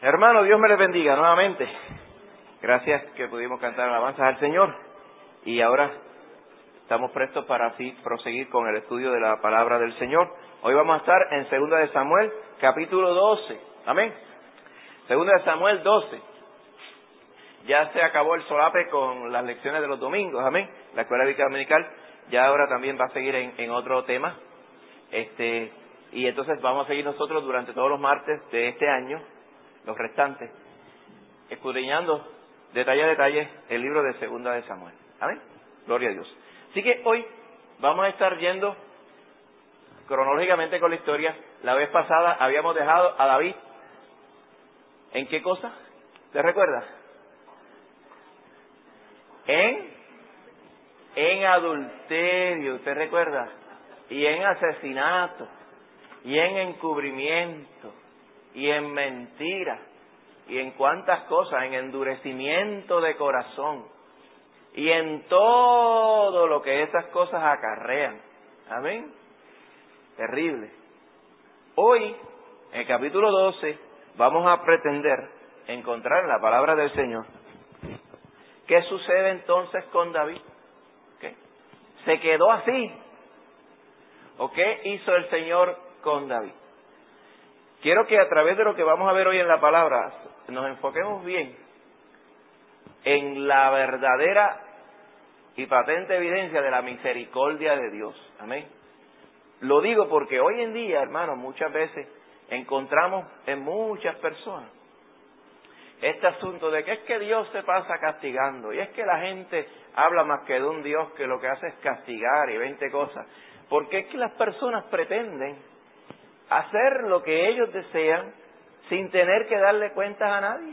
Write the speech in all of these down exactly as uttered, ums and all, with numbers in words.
Hermano, Dios me les bendiga nuevamente. Gracias que pudimos cantar alabanzas al Señor. Y ahora estamos prestos para así proseguir con el estudio de la palabra del Señor. Hoy vamos a estar en Segunda de Samuel, capítulo doce. Amén. Segunda de Samuel doce. Ya se acabó el solape con las lecciones de los domingos. Amén. La escuela bíblica dominical ya ahora también va a seguir en, en otro tema. Este, y entonces vamos a seguir nosotros durante todos los martes de este año, los restantes, escudriñando detalle a detalle el libro de Segunda de Samuel. Amén. Gloria a Dios. Así que hoy vamos a estar yendo cronológicamente con la historia. La vez pasada habíamos dejado a David. ¿En qué cosa? ¿Te recuerdas? En, en adulterio, ¿te recuerda? Y en asesinato, y en encubrimiento, y en mentira, y en cuántas cosas, en endurecimiento de corazón, y en todo lo que esas cosas acarrean. Amén. Terrible. Hoy, en el capítulo doce, vamos a pretender encontrar en la palabra del Señor qué sucede entonces con David. ¿Qué? ¿Se quedó así? ¿O qué hizo el Señor con David? Quiero que a través de lo que vamos a ver hoy en la palabra nos enfoquemos bien en la verdadera y patente evidencia de la misericordia de Dios. Amén. Lo digo porque hoy en día, hermanos, muchas veces encontramos en muchas personas este asunto de que es que Dios se pasa castigando, y es que la gente habla más que de un Dios que lo que hace es castigar y veinte cosas, porque es que las personas pretenden hacer lo que ellos desean sin tener que darle cuentas a nadie.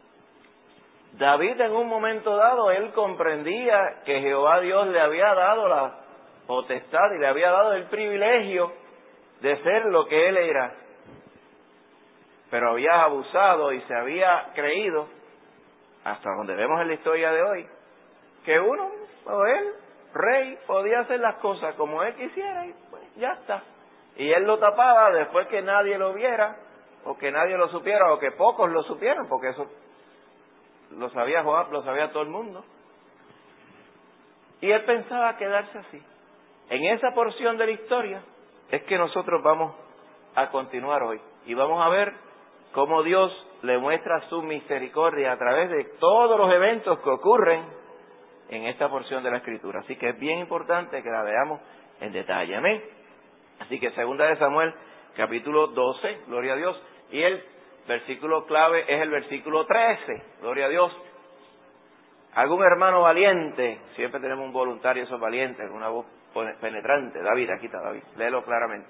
David en un momento dado, él comprendía que Jehová Dios le había dado la potestad y le había dado el privilegio de ser lo que él era, pero había abusado y se había creído, hasta donde vemos en la historia de hoy, que uno o él, rey, podía hacer las cosas como él quisiera y pues ya está. Y él lo tapaba después que nadie lo viera, o que nadie lo supiera, o que pocos lo supieran, porque eso lo sabía Joab, lo sabía todo el mundo. Y él pensaba quedarse así. En esa porción de la historia es que nosotros vamos a continuar hoy. Y vamos a ver cómo Dios le muestra su misericordia a través de todos los eventos que ocurren en esta porción de la Escritura. Así que es bien importante que la veamos en detalle. Amén. Así que Segunda de Samuel, capítulo doce, gloria a Dios. Y el versículo clave es el versículo trece, gloria a Dios. ¿Algún hermano valiente? Siempre tenemos un voluntario, esos valientes, con una voz penetrante. David, aquí está David, léelo claramente.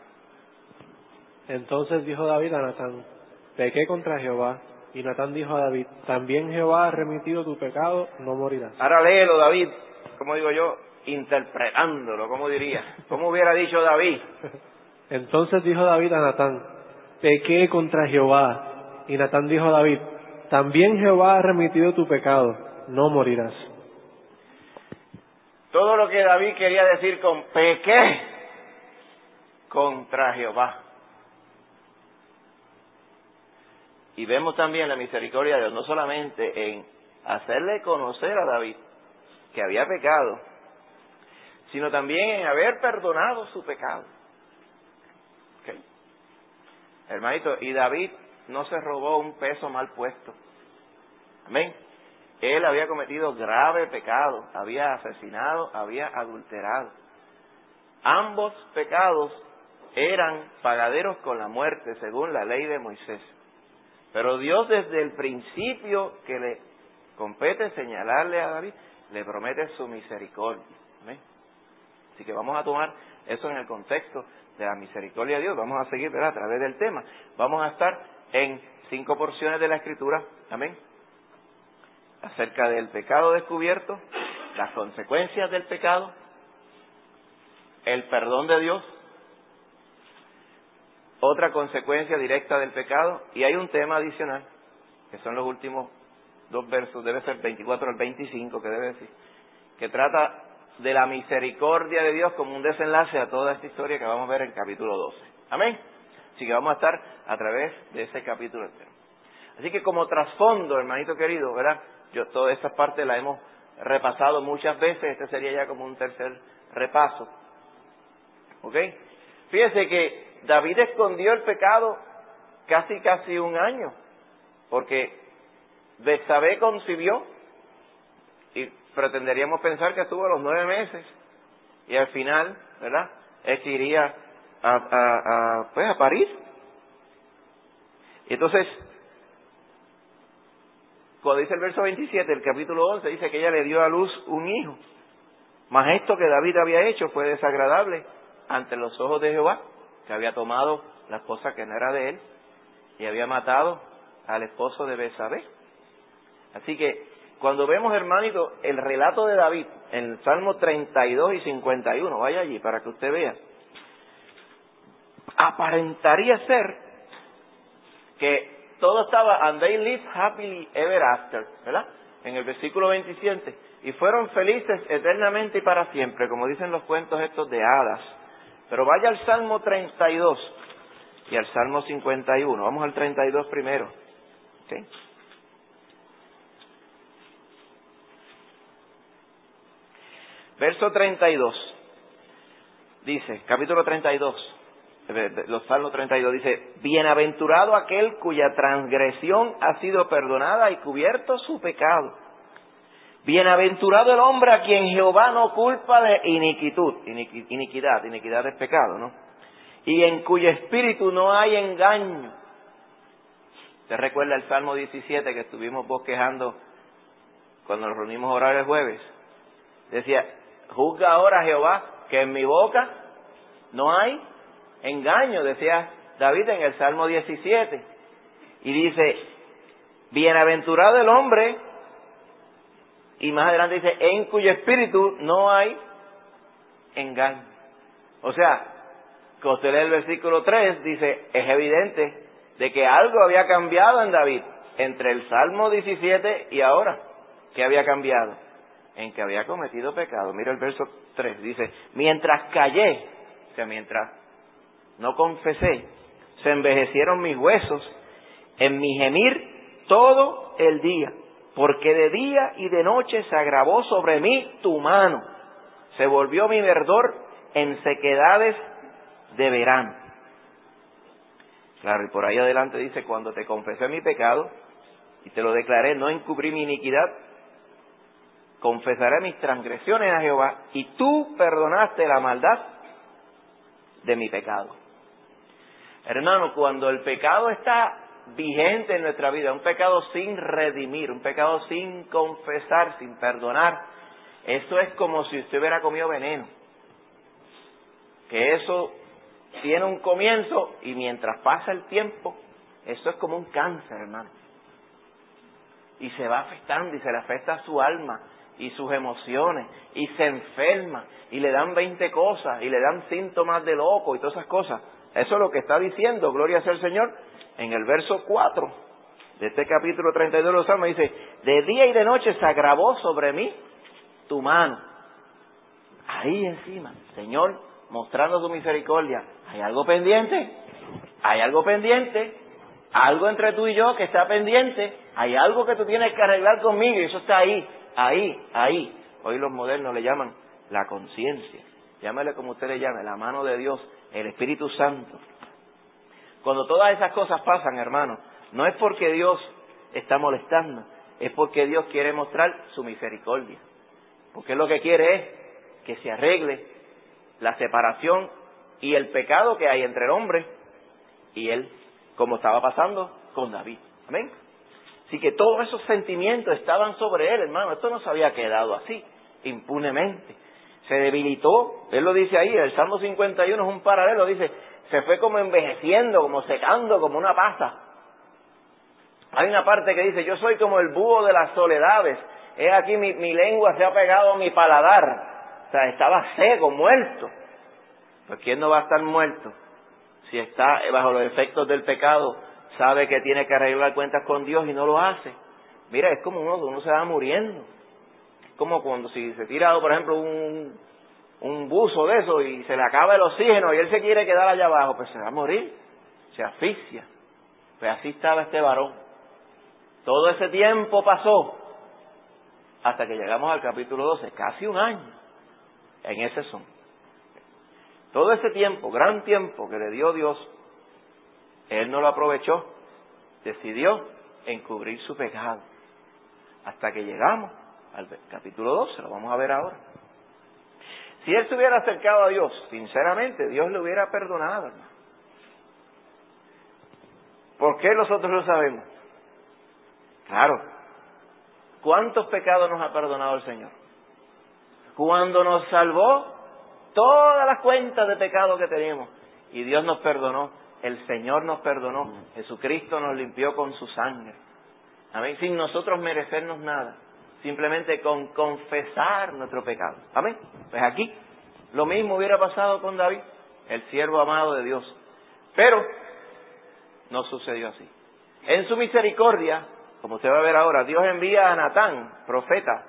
Entonces dijo David a Natán: pequé contra Jehová. Y Natán dijo a David: también Jehová ha remitido tu pecado, no morirás. Ahora léelo, David, como digo yo, interpretándolo, ¿cómo diría? ¿Cómo hubiera dicho David? Entonces dijo David a Natán: pequé contra Jehová. Y Natán dijo a David: también Jehová ha remitido tu pecado, no morirás. Todo lo que David quería decir con pequé contra Jehová. Y vemos también la misericordia de Dios, no solamente en hacerle conocer a David que había pecado, sino también en haber perdonado su pecado. ¿Okay? Hermanito, y David no se robó un peso mal puesto. Amén. Él había cometido grave pecado, había asesinado, había adulterado. Ambos pecados eran pagaderos con la muerte, según la ley de Moisés. Pero Dios, desde el principio que le compete señalarle a David, le promete su misericordia. ¿Amén? Así que vamos a tomar eso en el contexto de la misericordia de Dios. Vamos a seguir, ¿verdad?, a través del tema. Vamos a estar en cinco porciones de la Escritura. Amén. Acerca del pecado descubierto, las consecuencias del pecado, el perdón de Dios, otra consecuencia directa del pecado, y hay un tema adicional, que son los últimos dos versos, debe ser veinticuatro al veinticinco, que debe decir, que trata de la misericordia de Dios como un desenlace a toda esta historia que vamos a ver en el capítulo doce. Amén. Así que vamos a estar a través de ese capítulo entero. Así que como trasfondo, hermanito querido, ¿verdad? Yo toda esa parte la hemos repasado muchas veces, este sería ya como un tercer repaso. ¿Ok? Fíjese que David escondió el pecado casi casi un año, porque Betsabé concibió, y pretenderíamos pensar que estuvo a los nueve meses, y al final, ¿verdad?, él iría a, a, a, pues a París. Y entonces, cuando dice el verso veintisiete, el capítulo once, dice que ella le dio a luz un hijo. Mas esto que David había hecho fue desagradable ante los ojos de Jehová, que había tomado la esposa que no era de él y había matado al esposo de Betsabé. Así que cuando vemos, hermanito, el relato de David en el Salmo treinta y dos y cincuenta y uno, vaya allí para que usted vea, aparentaría ser que todo estaba and they lived happily ever after, ¿verdad? En el versículo veintisiete, y fueron felices eternamente y para siempre, como dicen los cuentos estos de hadas. Pero vaya al Salmo treinta y dos y al Salmo cincuenta y uno. Vamos al treinta y dos primero. ¿Okay? Verso treinta y dos. Dice, capítulo treinta y dos, los Salmos treinta y dos, dice: bienaventurado aquel cuya transgresión ha sido perdonada y cubierto su pecado. Bienaventurado el hombre a quien Jehová no culpa de iniquitud, iniqui, iniquidad, iniquidad es pecado, ¿no? Y en cuyo espíritu no hay engaño. ¿Te recuerda el Salmo diecisiete que estuvimos bosquejando cuando nos reunimos a orar el jueves? Decía: juzga ahora Jehová que en mi boca no hay engaño, decía David en el Salmo diecisiete. Y dice: bienaventurado el hombre, y más adelante dice: en cuyo espíritu no hay engaño. O sea, que usted lee el versículo tres, dice, es evidente de que algo había cambiado en David entre el Salmo diecisiete y ahora. ¿Qué había cambiado? En que había cometido pecado. Mira el verso tres, dice: mientras callé, o sea, mientras no confesé, se envejecieron mis huesos en mi gemir todo el día, porque de día y de noche se agravó sobre mí tu mano, se volvió mi verdor en sequedades de verano. Claro, y por ahí adelante dice: cuando te confesé mi pecado y te lo declaré, no encubrí mi iniquidad, confesaré mis transgresiones a Jehová, y tú perdonaste la maldad de mi pecado. Hermano, cuando el pecado está vigente en nuestra vida, un pecado sin redimir, un pecado sin confesar, sin perdonar, eso es como si usted hubiera comido veneno. Que eso tiene un comienzo y mientras pasa el tiempo, eso es como un cáncer, hermano. Y se va afectando y se le afecta a su alma y sus emociones, y se enferma, y le dan veinte cosas, y le dan síntomas de loco y todas esas cosas. Eso es lo que está diciendo, gloria sea el Señor, en el verso cuatro de este capítulo treinta y dos de los Salmos. Dice: de día y de noche se agravó sobre mí tu mano. Ahí encima, Señor, mostrando tu misericordia. ¿Hay algo pendiente? ¿Hay algo pendiente? Algo entre tú y yo que está pendiente. Hay algo que tú tienes que arreglar conmigo, y eso está ahí, ahí, ahí. Hoy los modernos le llaman la conciencia. Llámale como usted le llame, la mano de Dios, el Espíritu Santo. Cuando todas esas cosas pasan, hermano, no es porque Dios está molestando, es porque Dios quiere mostrar su misericordia. Porque lo que quiere es que se arregle la separación y el pecado que hay entre el hombre y él, como estaba pasando con David. Amén. Así que todos esos sentimientos estaban sobre él, hermano. Esto no se había quedado así, impunemente. Se debilitó, él lo dice ahí, el Salmo cincuenta y uno es un paralelo, dice, se fue como envejeciendo, como secando, como una pasa. Hay una parte que dice: yo soy como el búho de las soledades, he aquí mi, mi lengua se ha pegado a mi paladar. O sea, estaba seco, muerto. Pues ¿quién no va a estar muerto? Si está bajo los efectos del pecado, sabe que tiene que arreglar cuentas con Dios y no lo hace. Mira, es como uno, uno se va muriendo. Como cuando si se tira, por ejemplo, un, un buzo de eso y se le acaba el oxígeno y él se quiere quedar allá abajo, pues se va a morir, se asfixia. Pues así estaba este varón. Todo ese tiempo pasó hasta que llegamos al capítulo doce, casi un año en ese son. Todo ese tiempo, gran tiempo que le dio Dios, él no lo aprovechó, decidió encubrir su pecado. Hasta que llegamos al capítulo doce, lo vamos a ver ahora. Si él se hubiera acercado a Dios, sinceramente, Dios le hubiera perdonado, hermano. ¿Por qué nosotros lo sabemos? Claro, ¿cuántos pecados nos ha perdonado el Señor? Cuando nos salvó, todas las cuentas de pecado que teníamos, y Dios nos perdonó, el Señor nos perdonó, Jesucristo nos limpió con su sangre. Amén, sin nosotros merecernos nada, simplemente con confesar nuestro pecado. Amén. Pues aquí lo mismo hubiera pasado con David, el siervo amado de Dios. Pero no sucedió así. En su misericordia, como usted va a ver ahora, Dios envía a Natán, profeta,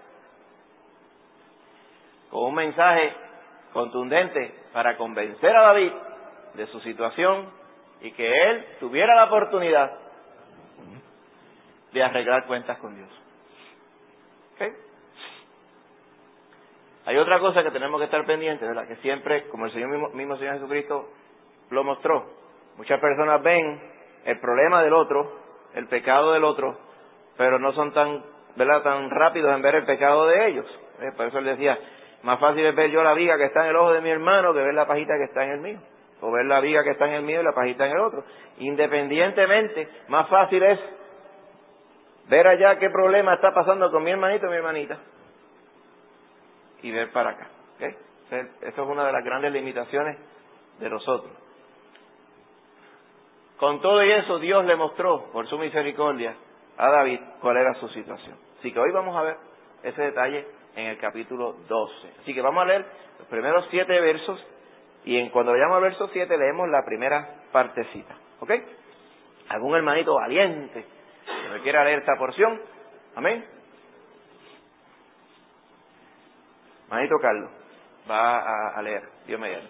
con un mensaje contundente para convencer a David de su situación y que él tuviera la oportunidad de arreglar cuentas con Dios. ¿Okay? Hay otra cosa que tenemos que estar pendientes, ¿verdad? Que siempre, como el Señor mismo, mismo Señor Jesucristo lo mostró, muchas personas ven el problema del otro, el pecado del otro, pero no son tan, ¿verdad?, tan rápidos en ver el pecado de ellos. ¿Eh? Por eso él decía, más fácil es ver yo la viga que está en el ojo de mi hermano que ver la pajita que está en el mío, o ver la viga que está en el mío y la pajita en el otro. Independientemente, más fácil es ver allá qué problema está pasando con mi hermanito o mi hermanita y ver para acá. ¿Okay? Eso es una de las grandes limitaciones de nosotros. Con todo y eso, Dios le mostró, por su misericordia, a David cuál era su situación. Así que hoy vamos a ver ese detalle en el capítulo doce. Así que vamos a leer los primeros siete versos, y en, cuando vayamos al verso siete leemos la primera partecita. ¿Ok? ¿Algún hermanito valiente que me quiera leer esta porción? Amén. Hermanito Carlos va a, a leer, Dios mediante.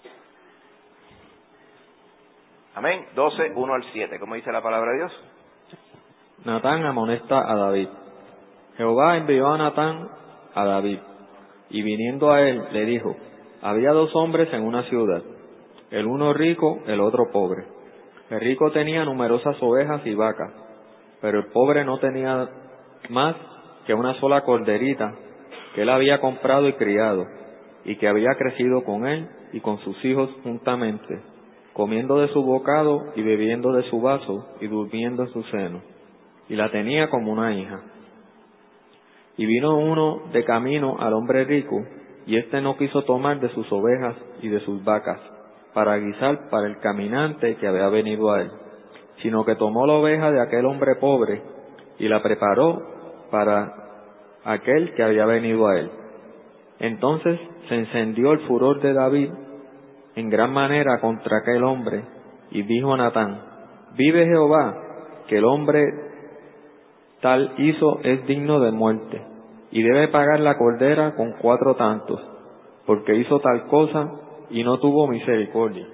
Amén. doce, uno al siete, ¿cómo dice la palabra de Dios? Natán amonesta a David. Jehová envió a Natán a David, y viniendo a él le dijo: había dos hombres en una ciudad, el uno rico, el otro pobre. El rico tenía numerosas ovejas y vacas, pero el pobre no tenía más que una sola corderita que él había comprado y criado, y que había crecido con él y con sus hijos juntamente, comiendo de su bocado y bebiendo de su vaso y durmiendo en su seno, y la tenía como una hija. Y vino uno de camino al hombre rico, y éste no quiso tomar de sus ovejas y de sus vacas para guisar para el caminante que había venido a él, sino que tomó la oveja de aquel hombre pobre y la preparó para aquel que había venido a él. Entonces se encendió el furor de David en gran manera contra aquel hombre, y dijo a Natán: vive Jehová, que el hombre tal hizo es digno de muerte, y debe pagar la cordera con cuatro tantos, porque hizo tal cosa y no tuvo misericordia.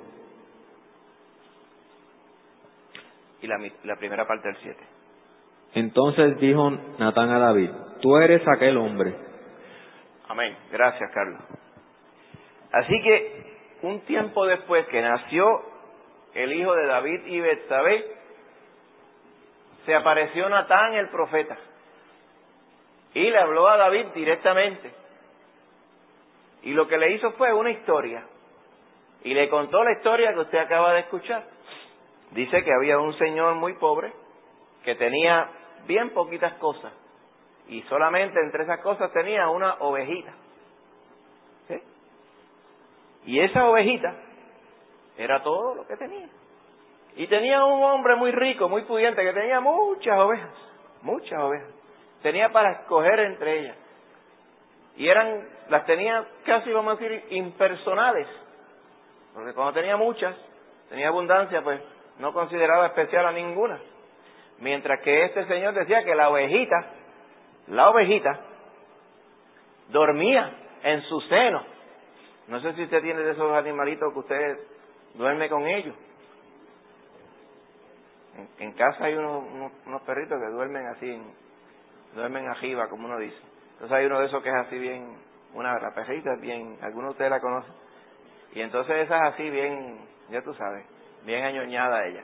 Y la, la primera parte del siete. Entonces dijo Natán a David: tú eres aquel hombre. Amén. Gracias, Carlos. Así que un tiempo después que nació el hijo de David y Betsabé, se apareció Natán el profeta y le habló a David directamente, y lo que le hizo fue una historia, y le contó la historia que usted acaba de escuchar. Dice que había un señor muy pobre que tenía bien poquitas cosas, y solamente entre esas cosas tenía una ovejita. ¿Sí? Y esa ovejita era todo lo que tenía. Y tenía un hombre muy rico, muy pudiente, que tenía muchas ovejas, muchas ovejas. Tenía para escoger entre ellas. Y eran, las tenía casi, vamos a decir, impersonales. Porque cuando tenía muchas, tenía abundancia, pues no consideraba especial a ninguna. Mientras que este señor decía que la ovejita, la ovejita, dormía en su seno. No sé si usted tiene de esos animalitos que usted duerme con ellos. En, en casa hay unos, unos, unos perritos que duermen así, en, duermen arriba, como uno dice. Entonces hay uno de esos que es así bien, una la perrita es bien, algunos de ustedes la conocen. Y entonces esa es así bien, ya tú sabes, bien añoñada ella.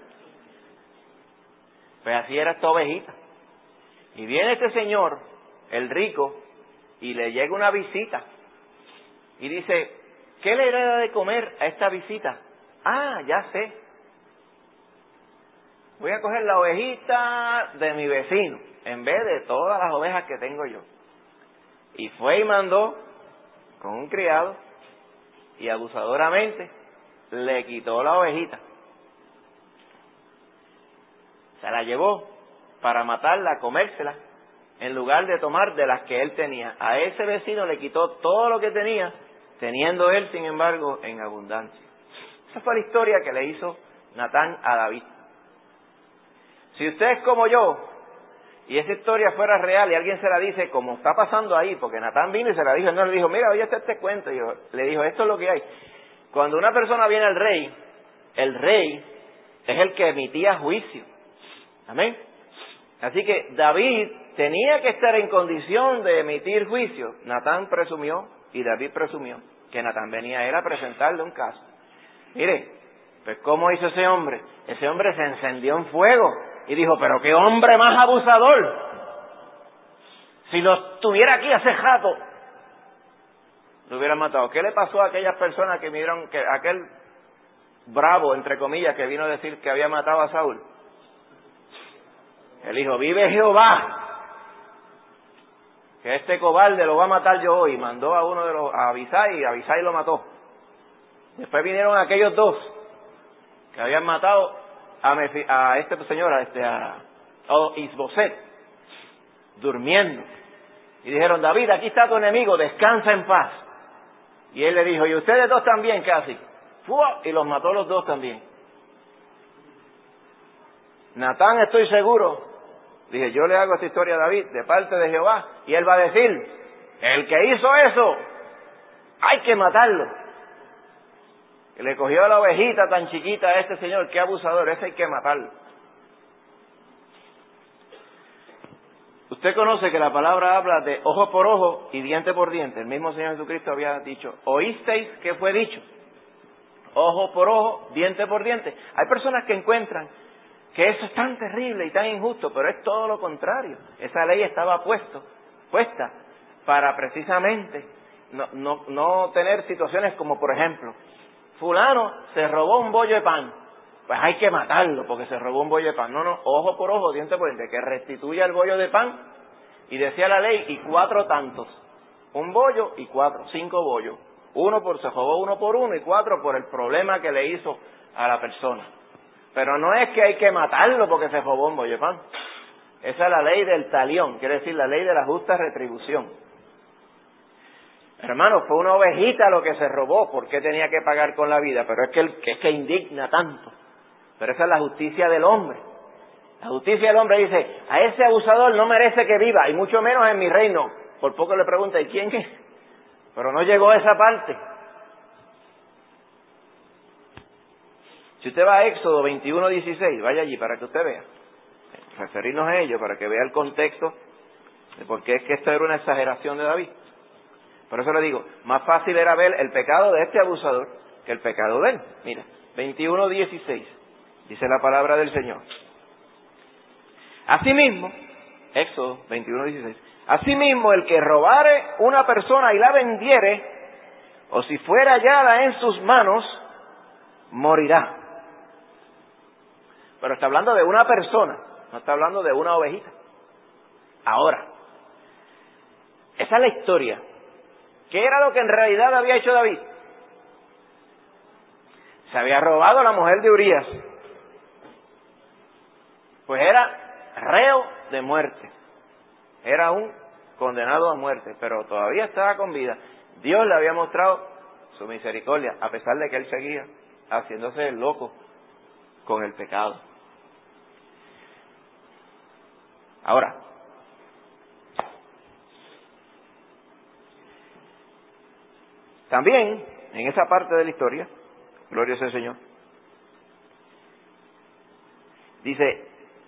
Pues así era esta ovejita. Y viene este señor, el rico, y le llega una visita. Y dice, ¿qué le da de comer a esta visita? Ah, ya sé. Voy a coger la ovejita de mi vecino, en vez de todas las ovejas que tengo yo. Y fue y mandó con un criado, y abusadoramente le quitó la ovejita. Se la llevó para matarla, comérsela, en lugar de tomar de las que él tenía. A ese vecino le quitó todo lo que tenía, teniendo él, sin embargo, en abundancia. Esa fue la historia que le hizo Natán a David. Si usted es como yo, y esa historia fuera real y alguien se la dice, como está pasando ahí, porque Natán vino y se la dijo, no le dijo, mira, oye, este, este cuento, y yo, le dijo, esto es lo que hay. Cuando una persona viene al rey, el rey es el que emitía juicio. Amén. Así que David tenía que estar en condición de emitir juicio. Natán presumió, y David presumió, que Natán venía a él a presentarle un caso. Mire, pues ¿cómo hizo ese hombre? Ese hombre se encendió en fuego y dijo, pero qué hombre más abusador. Si lo tuviera aquí hace rato, lo hubieran matado. ¿Qué le pasó a aquellas personas que vieron que aquel bravo, entre comillas, que vino a decir que había matado a Saúl? Él dijo, vive Jehová, que este cobarde lo va a matar yo hoy. Mandó a uno de los, a Abisai, y Abisai lo mató. Después vinieron aquellos dos que habían matado a, Mefi, a este señor, a este, a, a Isboset, durmiendo. Y dijeron, David, aquí está tu enemigo, descansa en paz. Y él le dijo, y ustedes dos también casi. ¡Fua! Y los mató los dos también. Natán, estoy seguro, dije, yo le hago esta historia a David de parte de Jehová, y él va a decir, el que hizo eso, hay que matarlo. Y le cogió la ovejita tan chiquita a este señor, qué abusador, ese hay que matarlo. Usted conoce que la palabra habla de ojo por ojo y diente por diente. El mismo Señor Jesucristo había dicho, ¿oísteis qué fue dicho? Ojo por ojo, diente por diente. Hay personas que encuentran que eso es tan terrible y tan injusto, pero es todo lo contrario. Esa ley estaba puesto, puesta para precisamente no, no, no tener situaciones como, por ejemplo, fulano se robó un bollo de pan, pues hay que matarlo porque se robó un bollo de pan. No, no, ojo por ojo, diente por diente, que restituya el bollo de pan. Y decía la ley, y cuatro tantos, un bollo y cuatro, cinco bollos. Uno por, se robó uno por uno y cuatro por el problema que le hizo a la persona. Pero no es que hay que matarlo porque se robó un bollo de pan. Esa es la ley del talión, quiere decir la ley de la justa retribución. Hermano, fue una ovejita lo que se robó, ¿por qué tenía que pagar con la vida? Pero es que, el, es que indigna tanto. Pero esa es la justicia del hombre. La justicia del hombre dice, a ese abusador no merece que viva, y mucho menos en mi reino. Por poco le pregunta, ¿y quién es? Pero no llegó a esa parte. Si usted va a Éxodo veintiuno dieciséis, vaya allí para que usted vea. Referirnos a ello, para que vea el contexto de por qué es que esto era una exageración de David. Por eso le digo, más fácil era ver el pecado de este abusador que el pecado de él. Mira, veintiuno dieciséis, dice la palabra del Señor. Asimismo, Éxodo veintiuno dieciséis, asimismo el que robare una persona y la vendiere, o si fuera hallada en sus manos, morirá. Pero está hablando de una persona, no está hablando de una ovejita. Ahora, esa es la historia. ¿Qué era lo que en realidad había hecho David? Se había robado a la mujer de Urías. Pues era reo de muerte. Era un condenado a muerte, pero todavía estaba con vida. Dios le había mostrado su misericordia, a pesar de que él seguía haciéndose el loco con el pecado. Ahora, también, en esa parte de la historia, gloria sea el Señor, Dice,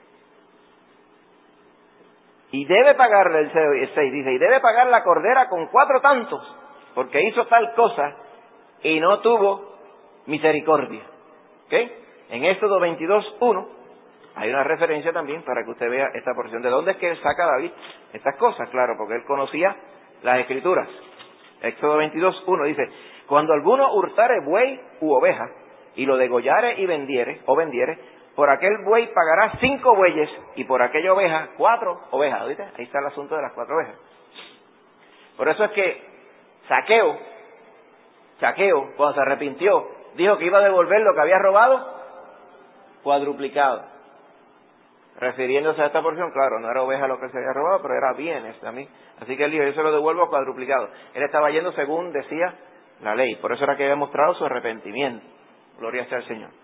y debe pagarle, el seis dice, y debe pagar la cordera con cuatro tantos, porque hizo tal cosa y no tuvo misericordia. ¿Ok? En Éxodo veintidós, uno, hay una referencia también para que usted vea esta porción. ¿De dónde es que saca David estas cosas? Claro, porque él conocía las Escrituras. Éxodo veintidós, uno dice, cuando alguno hurtare buey u oveja, y lo degollare y vendiere, o vendiere, por aquel buey pagará cinco bueyes, y por aquella oveja, cuatro ovejas. ¿Viste? Ahí está el asunto de las cuatro ovejas. Por eso es que Zaqueo, Zaqueo, cuando se arrepintió, dijo que iba a devolver lo que había robado, cuadruplicado. Refiriéndose a esta porción, claro, no era oveja lo que se había robado, pero era bienes también. Así que él dijo, yo se lo devuelvo cuadruplicado. Él estaba yendo según decía la ley. Por eso era que había mostrado su arrepentimiento. Gloria sea al Señor.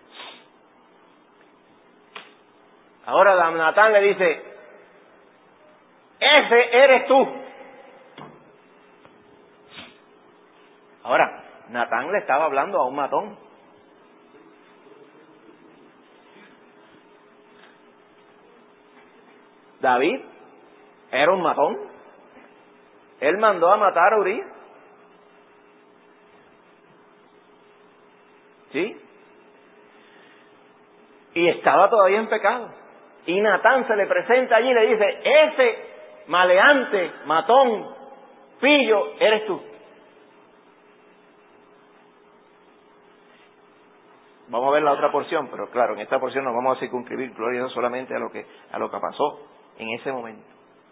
Ahora Natán le dice, ese eres tú. Ahora, Natán le estaba hablando a un matón. David era un matón. Él mandó a matar a Urías. ¿Sí? Y estaba todavía en pecado. Y Natán se le presenta allí y le dice, ese maleante, matón, pillo, eres tú. Vamos a ver la otra porción, pero claro, en esta porción nos vamos a circunscribir, gloria a Dios, solamente a lo que, a lo que pasó en ese momento.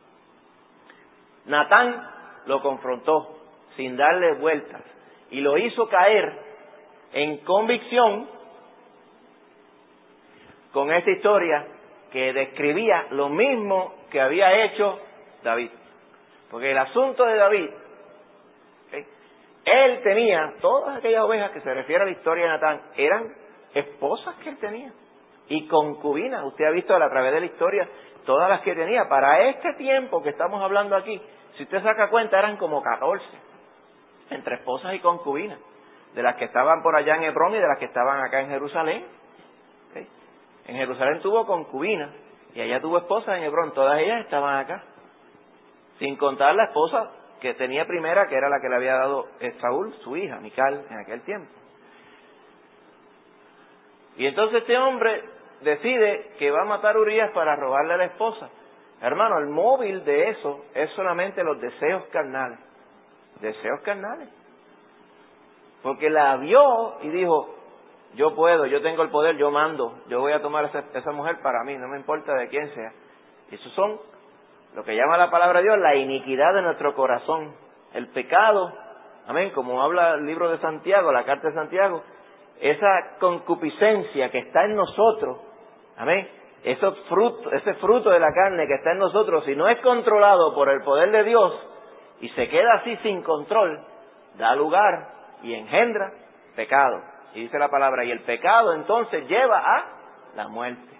Natán lo confrontó sin darle vueltas y lo hizo caer en convicción con esta historia que describía lo mismo que había hecho David. Porque el asunto de David, ¿okay?, él tenía todas aquellas ovejas que se refiere a la historia de Natán, eran esposas que él tenía y concubinas. Usted ha visto a través de la historia todas las que tenía. Para este tiempo que estamos hablando aquí, si usted saca cuenta, eran como catorce, entre esposas y concubinas, de las que estaban por allá en Hebrón y de las que estaban acá en Jerusalén. ¿Okay? En Jerusalén tuvo concubinas y allá tuvo esposas en Hebrón, todas ellas estaban acá, sin contar la esposa que tenía primera, que era la que le había dado Saúl, su hija, Mical, en aquel tiempo. Y entonces este hombre decide que va a matar a Urías para robarle a la esposa. Hermano, el móvil de eso es solamente los deseos carnales. Deseos carnales. Porque la vio y dijo, yo puedo, yo tengo el poder, yo mando, yo voy a tomar esa, esa mujer para mí, no me importa de quién sea. Y eso son lo que llama la palabra de Dios, la iniquidad de nuestro corazón. El pecado, amén, como habla el libro de Santiago, la carta de Santiago, esa concupiscencia que está en nosotros, amén, ese fruto, ese fruto de la carne que está en nosotros, si no es controlado por el poder de Dios y se queda así sin control, da lugar y engendra pecado. Y dice la palabra, y el pecado entonces lleva a la muerte.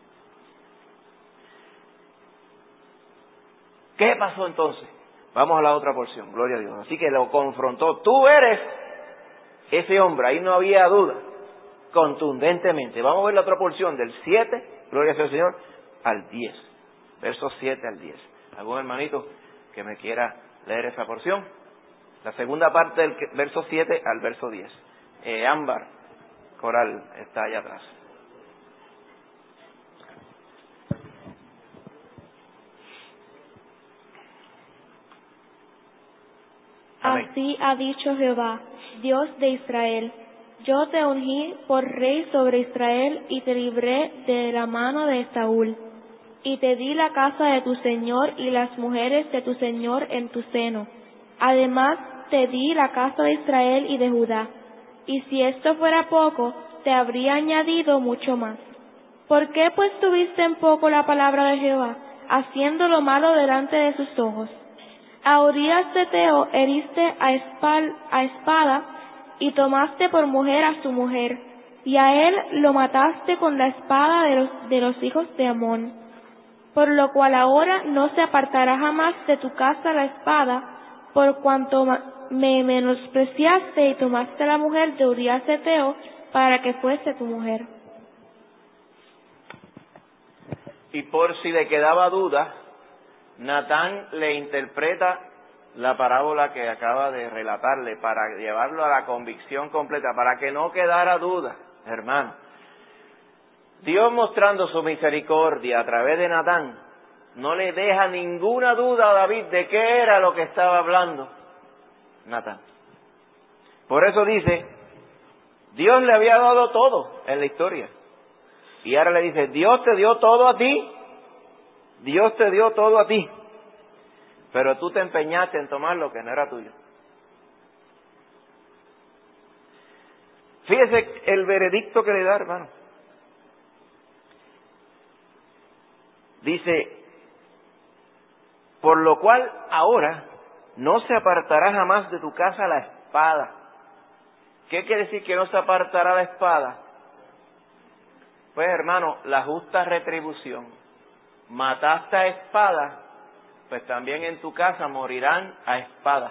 ¿Qué pasó entonces? Vamos a la otra porción, gloria a Dios. Así que lo confrontó, tú eres ese hombre, ahí no había duda, contundentemente. Vamos a ver la otra porción, del siete, gloria sea al Señor, al diez. Versos siete al diez. ¿Algún hermanito que me quiera leer esa porción? La segunda parte del verso siete al verso diez. Eh, Ámbar Coral está allá atrás. Amén. Así ha dicho Jehová, Dios de Israel: yo te ungí por rey sobre Israel y te libré de la mano de Saúl, y te di la casa de tu señor y las mujeres de tu señor en tu seno. Además te di la casa de Israel y de Judá, y si esto fuera poco, te habría añadido mucho más. ¿Por qué pues tuviste en poco la palabra de Jehová, haciendo lo malo delante de sus ojos? A Urías de Eteo heriste a, espal, a espada, y tomaste por mujer a su mujer, y a él lo mataste con la espada de los, de los hijos de Amón. Por lo cual ahora no se apartará jamás de tu casa la espada, por cuanto me menospreciaste y tomaste la mujer de Urías de Eteo para que fuese tu mujer. Y por si le quedaba duda, Natán le interpreta la parábola que acaba de relatarle para llevarlo a la convicción completa, para que no quedara duda, hermano. Dios, mostrando su misericordia a través de Natán, no le deja ninguna duda a David de qué era lo que estaba hablando Natán. Por eso dice, Dios le había dado todo en la historia. Y ahora le dice, Dios te dio todo a ti. Dios te dio todo a ti. Pero tú te empeñaste en tomar lo que no era tuyo. Fíjese el veredicto que le da, hermano. Dice, por lo cual ahora no se apartará jamás de tu casa la espada. ¿Qué quiere decir que no se apartará la espada? Pues, hermano, la justa retribución. Mataste a espada, pues también en tu casa morirán a espada.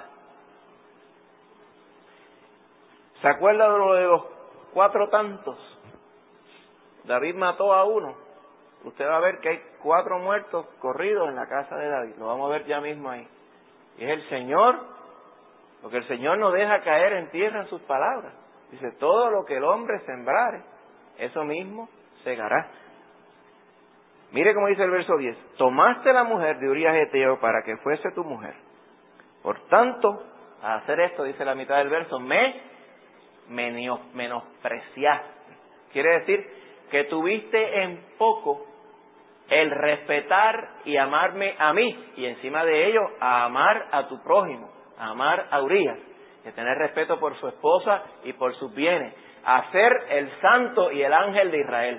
¿Se acuerda de lo de los cuatro tantos? David mató a uno. Usted va a ver que hay cuatro muertos corridos en la casa de David. Lo vamos a ver ya mismo ahí. Y es el Señor, porque el Señor no deja caer en tierra en sus palabras. Dice, todo lo que el hombre sembrare, eso mismo segará. Mire cómo dice el verso diez. Tomaste la mujer de Urías Eteo para que fuese tu mujer. Por tanto, a hacer esto, dice la mitad del verso, me menospreciaste. Quiere decir que tuviste en poco el respetar y amarme a mí, y encima de ello, a amar a tu prójimo, a amar a Urías, y tener respeto por su esposa y por sus bienes, a ser el santo y el ángel de Israel.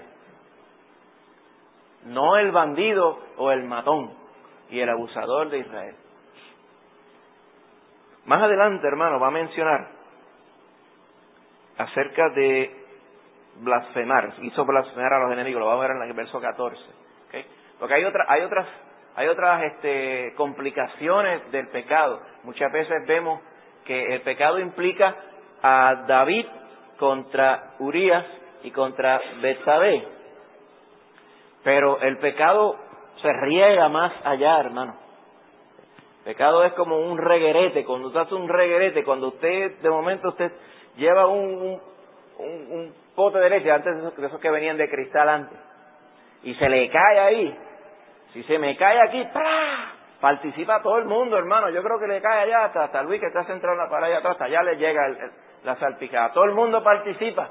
No el bandido o el matón y el abusador de Israel. Más adelante, hermano, va a mencionar acerca de blasfemar. Hizo blasfemar a los enemigos. Lo vamos a ver en el verso catorce. ¿Okay? Porque hay otras, hay otras, hay otras este, complicaciones del pecado. Muchas veces vemos que el pecado implica a David contra Urías y contra Betsabé. Pero el pecado se riega más allá, hermano. El pecado es como un reguerete. Cuando usted hace un reguerete, cuando usted, de momento, usted lleva un, un, un, un pote de leche, antes de esos, de esos que venían de cristal antes, y se le cae ahí. Si se me cae aquí, ¡pra! Participa todo el mundo, hermano. Yo creo que le cae allá, hasta, hasta Luis, que está centrado en la pared allá atrás, hasta allá le llega el, el, la salpicada. Todo el mundo participa.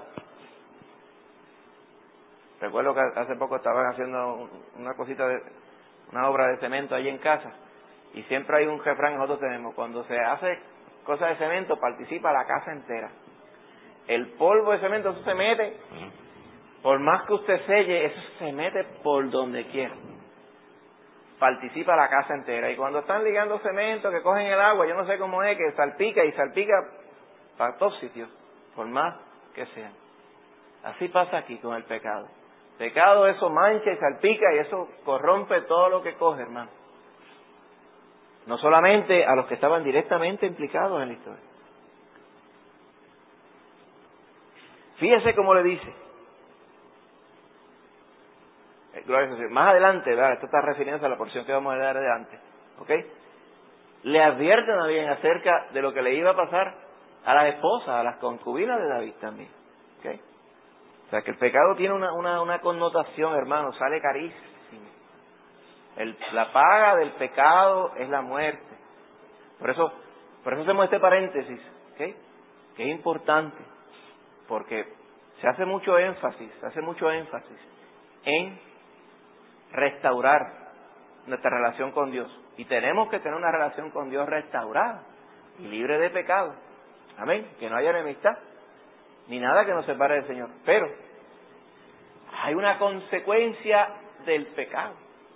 Recuerdo que hace poco estaban haciendo una cosita, de una obra de cemento allí en casa, y siempre hay un refrán que nosotros tenemos: cuando se hace cosas de cemento, participa la casa entera. El polvo de cemento, eso se mete, por más que usted selle, eso se mete por donde quiera. Participa la casa entera. Y cuando están ligando cemento, que cogen el agua, yo no sé cómo es, que salpica y salpica para todos sitios, por más que sea. Así pasa aquí con el pecado. Pecado, eso mancha y salpica y eso corrompe todo lo que coge, hermano. No solamente a los que estaban directamente implicados en la historia. Fíjese cómo le dice. Más adelante, ¿verdad? Esto está refiriéndose a la porción que vamos a dar adelante. ¿Ok? Le advierte también acerca de lo que le iba a pasar a las esposas, a las concubinas de David también. ¿Ok? O sea, que el pecado tiene una, una, una connotación, hermano, sale carísimo. El, la paga del pecado es la muerte. Por eso, por eso hacemos este paréntesis, ¿okay? Que es importante, porque se hace mucho énfasis, se hace mucho énfasis en restaurar nuestra relación con Dios. Y tenemos que tener una relación con Dios restaurada y libre de pecado. Amén. Que no haya enemistad ni nada que nos separe del Señor. Pero hay una consecuencia del pecado.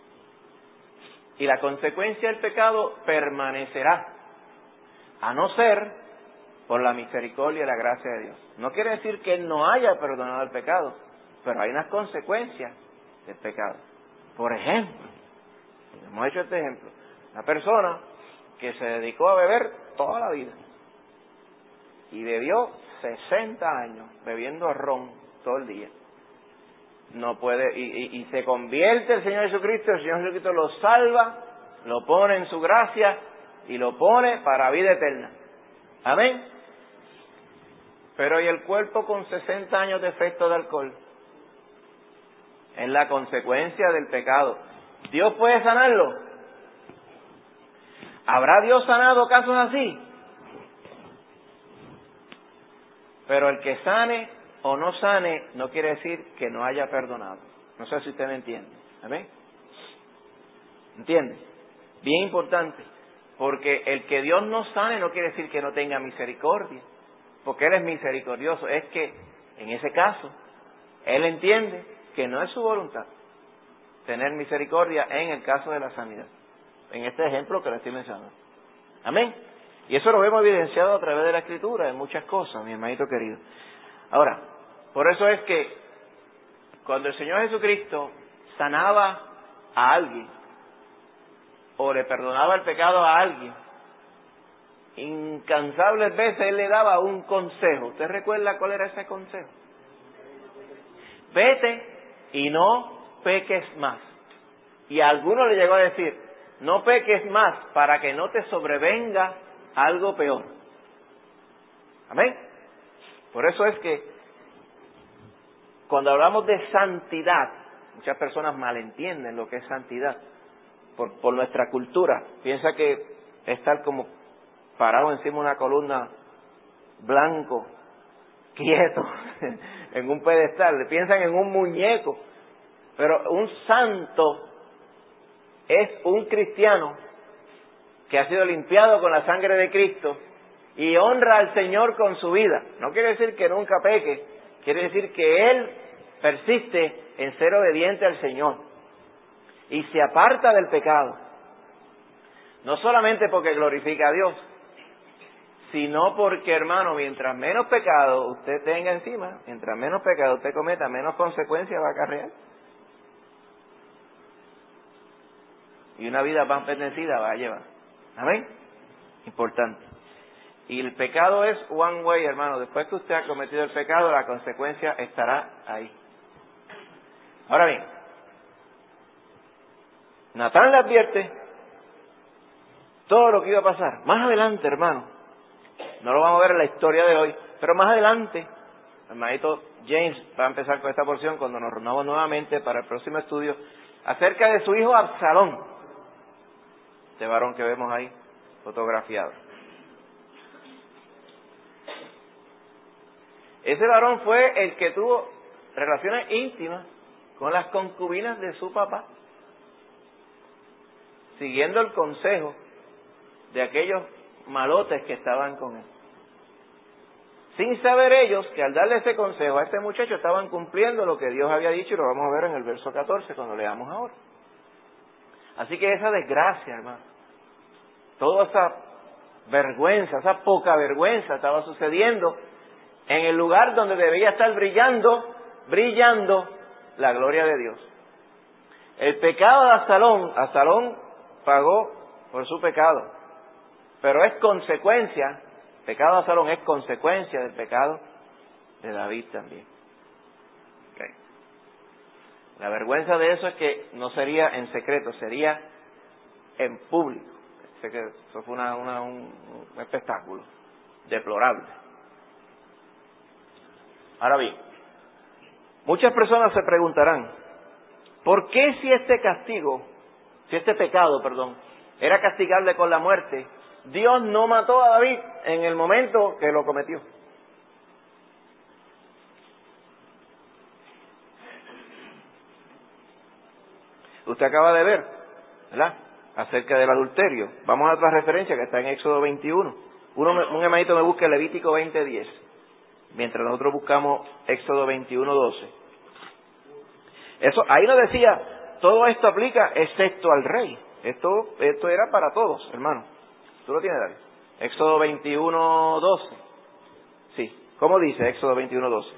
Y la consecuencia del pecado permanecerá, a no ser por la misericordia y la gracia de Dios. No quiere decir que Él no haya perdonado el pecado, pero hay unas consecuencias del pecado. Por ejemplo, hemos hecho este ejemplo, una persona que se dedicó a beber toda la vida y bebió sesenta años bebiendo ron todo el día. no puede, y, y, y se convierte el Señor Jesucristo, el Señor Jesucristo lo salva, lo pone en su gracia y lo pone para vida eterna. Amén. Pero ¿y el cuerpo con sesenta años de efecto de alcohol? Es la consecuencia del pecado. ¿Dios puede sanarlo? ¿Habrá Dios sanado casos así? Pero el que sane o no sane no quiere decir que no haya perdonado. No sé si usted me entiende. ¿Amén? ¿Entiende? Bien importante. Porque el que Dios no sane no quiere decir que no tenga misericordia. Porque Él es misericordioso. Es que, en ese caso, Él entiende que no es su voluntad tener misericordia en el caso de la sanidad. En este ejemplo que le estoy mencionando. Amén. Y eso lo vemos evidenciado a través de la Escritura, en muchas cosas, mi hermanito querido. Ahora, por eso es que cuando el Señor Jesucristo sanaba a alguien o le perdonaba el pecado a alguien, incansables veces Él le daba un consejo. ¿Usted recuerda cuál era ese consejo? Vete y no peques más. Y a alguno le llegó a decir, no peques más para que no te sobrevenga algo peor. Amén. Por eso es que cuando hablamos de santidad, muchas personas malentienden lo que es santidad por, por nuestra cultura. Piensa que estar como parado encima de una columna, blanco, quieto, en un pedestal, piensan en un muñeco. Pero un santo es un cristiano que ha sido limpiado con la sangre de Cristo y honra al Señor con su vida. No quiere decir que nunca peque, quiere decir que Él persiste en ser obediente al Señor y se aparta del pecado. No solamente porque glorifica a Dios, sino porque, hermano, mientras menos pecado usted tenga encima, mientras menos pecado usted cometa, menos consecuencias va a acarrear. Y una vida más bendecida va a llevar. Amén. Importante. Y el pecado es one way, hermano. Después que usted ha cometido el pecado, la consecuencia estará ahí. Ahora bien, Natán le advierte todo lo que iba a pasar. Más adelante, hermano, no lo vamos a ver en la historia de hoy, pero más adelante, el hermanito James va a empezar con esta porción cuando nos reunamos nuevamente para el próximo estudio acerca de su hijo Absalón, este varón que vemos ahí fotografiado. Ese varón fue el que tuvo relaciones íntimas con las concubinas de su papá, siguiendo el consejo de aquellos malotes que estaban con él. Sin saber ellos que al darle ese consejo a este muchacho estaban cumpliendo lo que Dios había dicho, y lo vamos a ver en el verso catorce cuando leamos ahora. Así que esa desgracia, hermano, toda esa vergüenza, esa poca vergüenza estaba sucediendo en el lugar donde debía estar brillando, brillando la gloria de Dios. El pecado de Absalón, Absalón pagó por su pecado, pero es consecuencia, el pecado de Absalón es consecuencia del pecado de David también. Okay. La vergüenza de eso es que no sería en secreto, sería en público. Sé que eso fue una, una, un, un espectáculo deplorable. Ahora bien, muchas personas se preguntarán, ¿por qué si este castigo, si este pecado, perdón, era castigable con la muerte, Dios no mató a David en el momento que lo cometió? Usted acaba de ver, ¿verdad?, acerca del adulterio. Vamos a otra referencia que está en Éxodo veintiuno. Uno, un hermanito me busca Levítico veinte diez, mientras nosotros buscamos Éxodo veintiuno doce. Eso, ahí nos decía, todo esto aplica excepto al rey. Esto, esto era para todos, hermano. ¿Tú lo tienes, David? Éxodo veintiuno doce. Sí. ¿Cómo dice Éxodo veintiuno doce?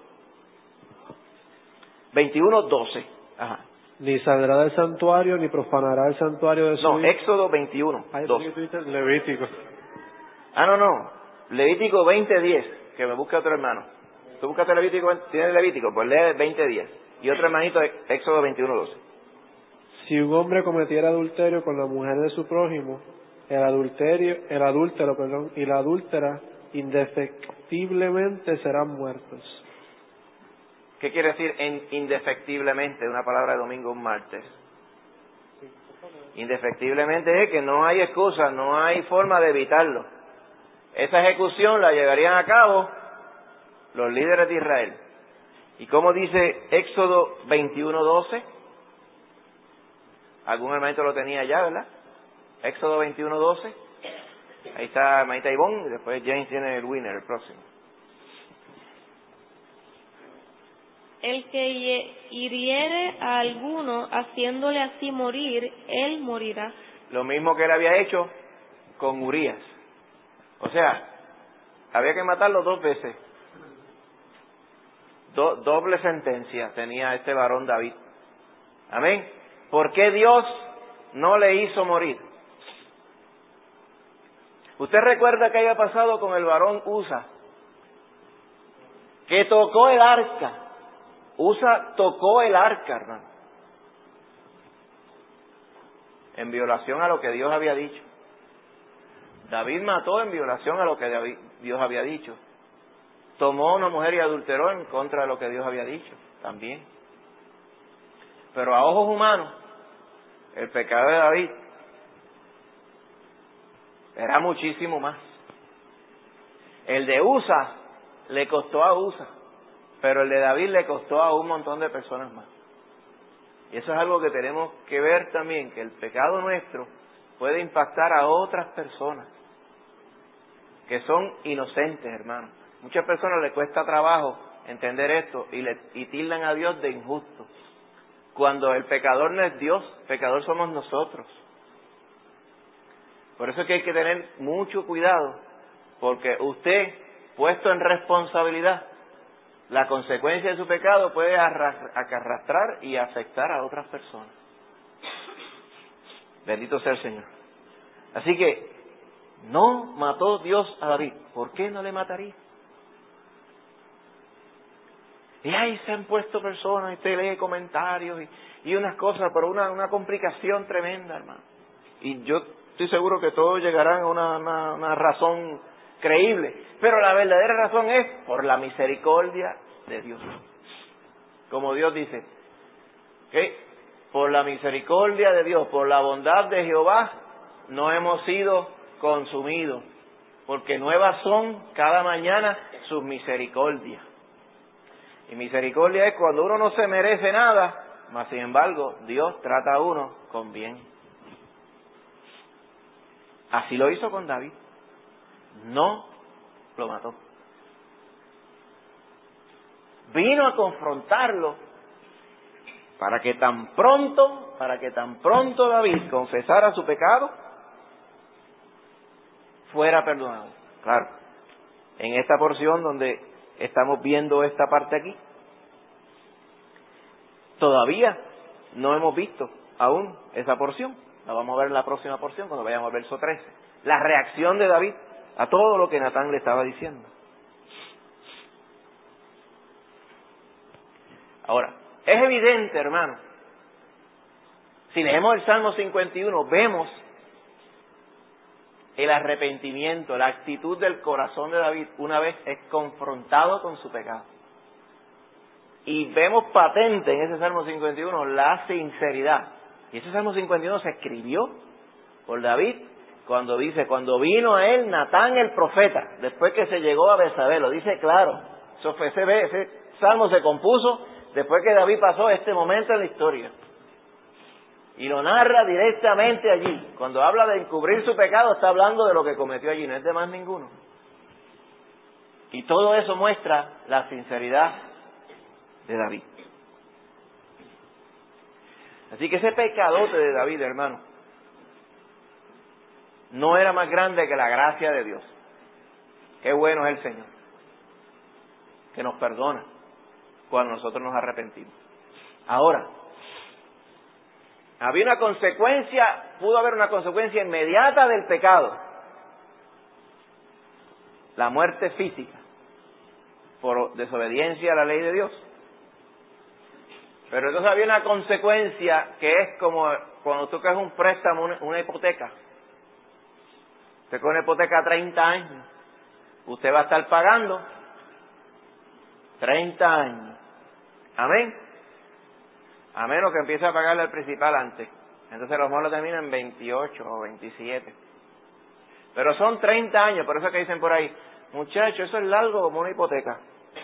veintiuno doce. Ajá. Ni saldrá del santuario, ni profanará el santuario de su No, hijo. Éxodo veintiuno doce. Levítico. Ah, no, no. Levítico veinte diez. Que me busque otro hermano. ¿Tú buscaste Levítico? ¿Tienes Levítico? Pues lee veinte diez. Y otro hermanito, Éxodo veintiuno doce. Si un hombre cometiera adulterio con la mujer de su prójimo, el adulterio, el adúltero, perdón, y la adúltera indefectiblemente serán muertos. ¿Qué quiere decir en indefectiblemente? Una palabra de domingo, un martes. Indefectiblemente es que no hay excusa, no hay forma de evitarlo. Esa ejecución la llevarían a cabo los líderes de Israel. ¿Y cómo dice Éxodo veintiuno doce? Algún hermanito lo tenía ya, ¿verdad? Éxodo veintiuno doce. Ahí está hermanita Ivonne, y después James tiene el winner, el próximo. El que hiriere a alguno haciéndole así morir, él morirá. Lo mismo que él había hecho con Urías. O sea, había que matarlo dos veces. Do, doble sentencia tenía este varón David. Amén. ¿Por qué Dios no le hizo morir? ¿Usted recuerda qué había pasado con el varón Usa? Que tocó el arca. Usa tocó el arca, hermano. En violación a lo que Dios había dicho. David mató en violación a lo que David, Dios había dicho. Tomó una mujer y adulteró en contra de lo que Dios había dicho, también. Pero a ojos humanos, el pecado de David era muchísimo más. El de Usa le costó a Usa, pero el de David le costó a un montón de personas más. Y eso es algo que tenemos que ver también, que el pecado nuestro puede impactar a otras personas que son inocentes, hermano. Muchas personas les cuesta trabajo entender esto y, le, y tildan a Dios de injusto. Cuando el pecador no es Dios, el pecador somos nosotros. Por eso es que hay que tener mucho cuidado, porque usted, puesto en responsabilidad, la consecuencia de su pecado puede arrastrar y afectar a otras personas. Bendito sea el Señor. Así que, no mató Dios a David. ¿Por qué no le mataría? Y ahí se han puesto personas, y usted lee comentarios y, y unas cosas, pero una, una complicación tremenda, hermano. Y yo estoy seguro que todos llegarán a una, una, una razón creíble. Pero la verdadera razón es por la misericordia de Dios. Como Dios dice, ¿okay? Por la misericordia de Dios, por la bondad de Jehová, no hemos sido consumidos, porque nuevas son cada mañana sus misericordias. Y misericordia es cuando uno no se merece nada, mas sin embargo Dios trata a uno con bien. Así lo hizo con David. No lo mató. Vino a confrontarlo para que tan pronto, para que tan pronto David confesara su pecado, fuera perdonado. Claro, en esta porción donde estamos viendo esta parte aquí, todavía no hemos visto aún esa porción. La vamos a ver en la próxima porción cuando vayamos al verso trece. La reacción de David a todo lo que Natán le estaba diciendo. Ahora, es evidente, hermano, si leemos el Salmo cincuenta y uno, vemos el arrepentimiento, la actitud del corazón de David una vez es confrontado con su pecado. Y vemos patente en ese Salmo cincuenta y uno la sinceridad. Y ese Salmo cincuenta y uno se escribió por David cuando dice, cuando vino a él Natán el profeta, después que se llegó a Betsabé, lo dice claro. Eso fue, ese, ese Salmo se compuso después que David pasó este momento en la historia. Y lo narra directamente allí. Cuando habla de encubrir su pecado, está hablando de lo que cometió allí, no es de más ninguno. Y todo eso muestra la sinceridad de David. Así que ese pecadote de David, hermano, no era más grande que la gracia de Dios. Qué bueno es el Señor, que nos perdona cuando nosotros nos arrepentimos. Ahora, había una consecuencia, pudo haber una consecuencia inmediata del pecado. La muerte física, por desobediencia a la ley de Dios. Pero entonces había una consecuencia que es como cuando tú coges un préstamo, una, una hipoteca. Usted coge una hipoteca a treinta años. Usted va a estar pagando treinta años. Amén. A menos que empiece a pagarle al principal antes. Entonces a lo mejor lo termina en veintiocho o veintisiete. Pero son treinta años, por eso es que dicen por ahí, muchachos, eso es largo como una hipoteca.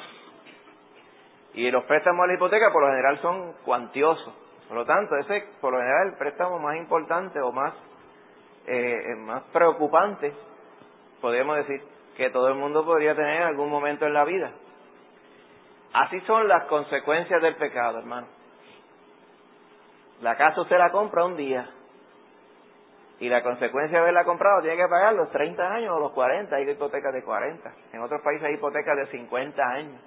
Y los préstamos de la hipoteca por lo general son cuantiosos. Por lo tanto, ese es por lo general el préstamo más importante o más, eh, más preocupante, podríamos decir, que todo el mundo podría tener en algún momento en la vida. Así son las consecuencias del pecado, hermano. La casa usted la compra un día. Y la consecuencia de haberla comprado tiene que pagar los treinta años o los cuarenta. Hay hipotecas de cuarenta. En otros países hay hipotecas de cincuenta años.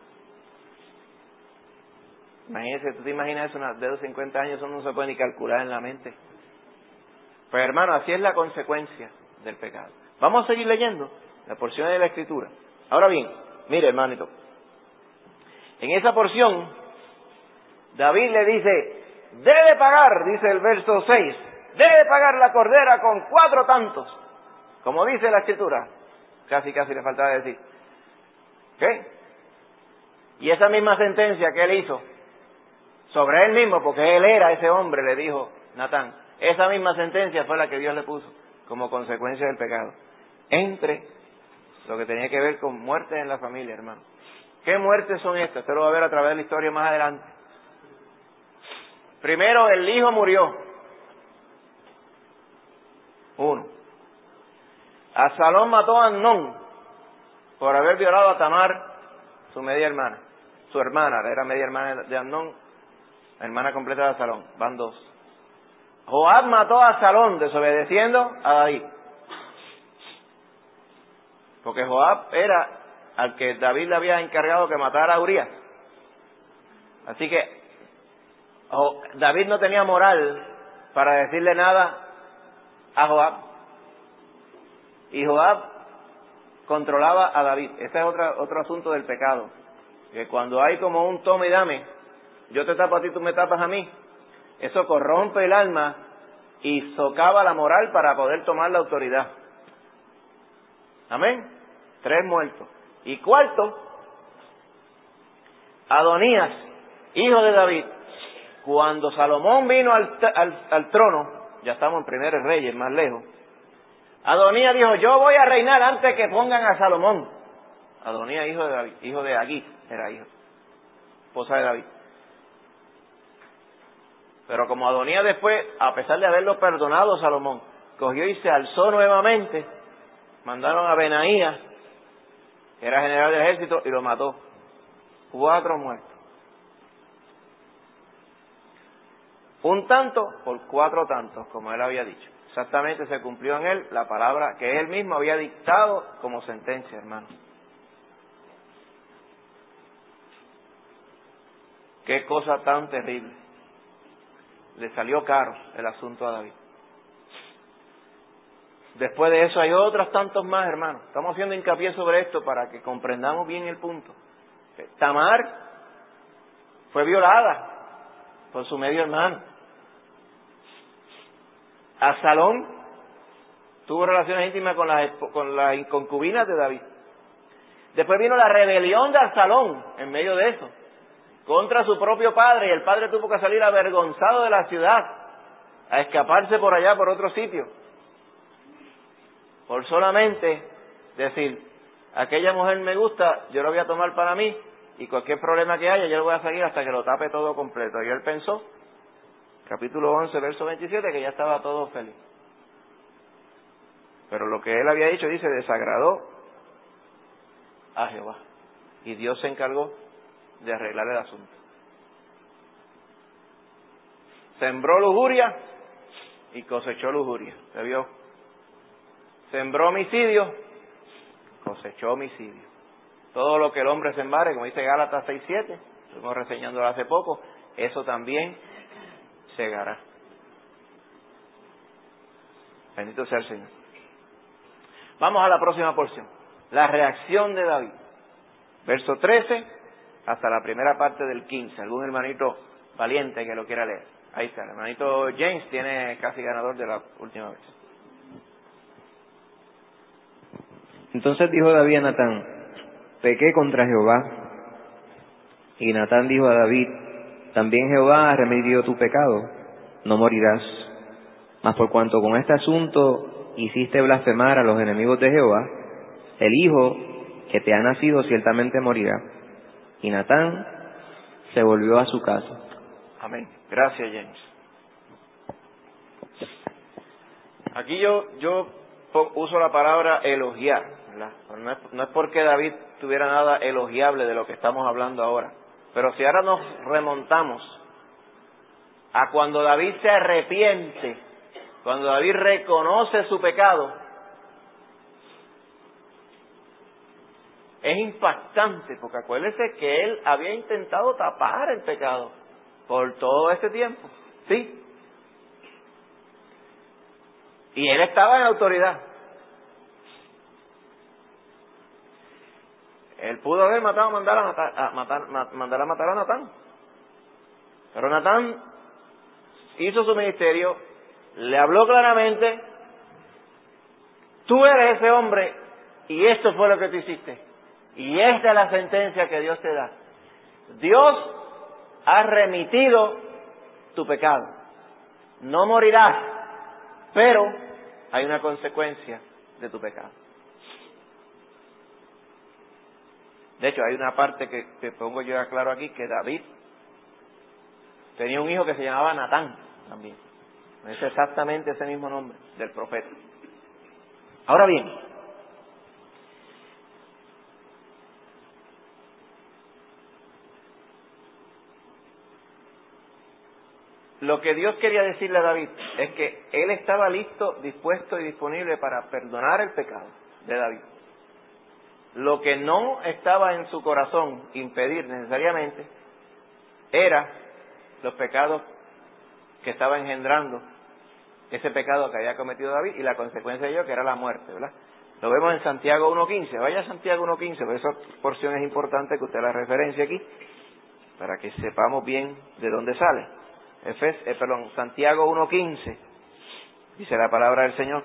Imagínese, tú te imaginas eso, una, de los cincuenta años, eso no se puede ni calcular en la mente. Pues hermano, así es la consecuencia del pecado. Vamos a seguir leyendo la porción de la Escritura. Ahora bien, mire hermanito, en esa porción, David le dice, debe pagar, dice el verso seis, debe pagar la cordera con cuatro tantos, como dice la Escritura. Casi, casi le faltaba decir. ¿Qué? Y esa misma sentencia que él hizo sobre él mismo, porque él era ese hombre, le dijo Natán, esa misma sentencia fue la que Dios le puso como consecuencia del pecado. Entre lo que tenía que ver con muertes en la familia, hermano. ¿Qué muertes son estas? Usted lo va a ver a través de la historia más adelante. Primero, el hijo murió. Uno. Absalón mató a Amnón por haber violado a Tamar, su media hermana. Su hermana, era media hermana de Amnón, hermana completa de Absalón. Van dos. Joab mató a Absalón desobedeciendo a David. Porque Joab era al que David le había encargado que matara a Urías. Así que David no tenía moral para decirle nada a Joab. Y Joab controlaba a David. Este es otro, otro asunto del pecado. Que cuando hay como un toma y dame, yo te tapo a ti, tú me tapas a mí, eso corrompe el alma y socava la moral para poder tomar la autoridad. Amén. Tres muertos. Y cuarto, Adonías, hijo de David, cuando Salomón vino al, al, al trono, ya estamos en Primeros Reyes, más lejos, Adonías dijo, yo voy a reinar antes que pongan a Salomón. Adonías, hijo de David, hijo de Agit, era hijo, esposa de David. Pero como Adonías después, a pesar de haberlo perdonado Salomón, cogió y se alzó nuevamente, mandaron a Benaías, que era general del ejército, y lo mató. Cuatro muertos. Un tanto por cuatro tantos, como él había dicho. Exactamente se cumplió en él la palabra que él mismo había dictado como sentencia, hermano. Qué cosa tan terrible. Le salió caro el asunto a David. Después de eso hay otros tantos más, hermano. Estamos haciendo hincapié sobre esto para que comprendamos bien el punto. Tamar fue violada por su medio hermano. Absalón tuvo relaciones íntimas con las, con las concubinas de David. Después vino la rebelión de Absalón en medio de eso, contra su propio padre, y el padre tuvo que salir avergonzado de la ciudad, a escaparse por allá, por otro sitio, por solamente decir, aquella mujer me gusta, yo lo voy a tomar para mí, y cualquier problema que haya, yo lo voy a seguir hasta que lo tape todo completo. Y él pensó, capítulo once, verso veintisiete, que ya estaba todo feliz. Pero lo que él había dicho, dice, desagradó a Jehová. Y Dios se encargó de arreglar el asunto. Sembró lujuria y cosechó lujuria. ¿Se vio? Sembró homicidio, cosechó homicidio. Todo lo que el hombre sembrare, como dice Gálatas seis siete, estuvimos reseñándolo hace poco, eso también segará. Bendito sea el Señor. Vamos a la próxima porción. La reacción de David. Verso trece hasta la primera parte del quince. ¿Algún hermanito valiente que lo quiera leer. Ahí está, el hermanito James tiene casi ganador de la última vez. Entonces dijo David a Natán: pequé contra Jehová. Y Natán dijo a David: también Jehová ha remediado tu pecado, no morirás. Mas por cuanto con este asunto hiciste blasfemar a los enemigos de Jehová, el hijo que te ha nacido ciertamente morirá. Y Natán se volvió a su casa. Amén. Gracias, James. Aquí yo yo uso la palabra elogiar, ¿verdad? No es, no es porque David tuviera nada elogiable de lo que estamos hablando ahora. Pero si ahora nos remontamos a cuando David se arrepiente, cuando David reconoce su pecado, es impactante, porque acuérdese que él había intentado tapar el pecado por todo este tiempo, ¿sí? Y él estaba en autoridad. Él pudo haber matado, mandar a matar, a matar, mandar a matar a Natán. Pero Natán hizo su ministerio, le habló claramente: tú eres ese hombre y esto fue lo que tú hiciste. Y esta es la sentencia que Dios te da. Dios ha remitido tu pecado. No morirás, pero hay una consecuencia de tu pecado. De hecho, hay una parte que, que pongo yo claro aquí, que David tenía un hijo que se llamaba Natán también. Es exactamente ese mismo nombre del profeta. Ahora bien, lo que Dios quería decirle a David es que él estaba listo, dispuesto y disponible para perdonar el pecado de David. Lo que no estaba en su corazón impedir necesariamente era los pecados que estaba engendrando ese pecado que había cometido David y la consecuencia de ello, que era la muerte, ¿verdad? Lo vemos en Santiago uno quince. Vaya a Santiago uno quince, porque esa porción es importante que usted la referencia aquí, para que sepamos bien de dónde sale. Efes, eh, perdón, Santiago uno quince, dice la palabra del Señor.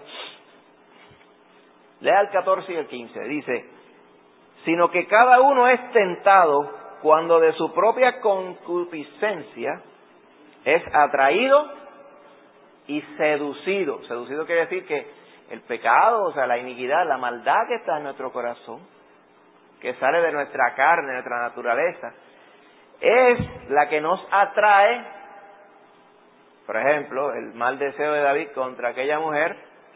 Lea el catorce y el quince, dice: sino que cada uno es tentado cuando de su propia concupiscencia es atraído y seducido. Seducido quiere decir que el pecado, o sea, la iniquidad, la maldad que está en nuestro corazón, que sale de nuestra carne, de nuestra naturaleza, es la que nos atrae. Por ejemplo, el mal deseo de David contra aquella mujer,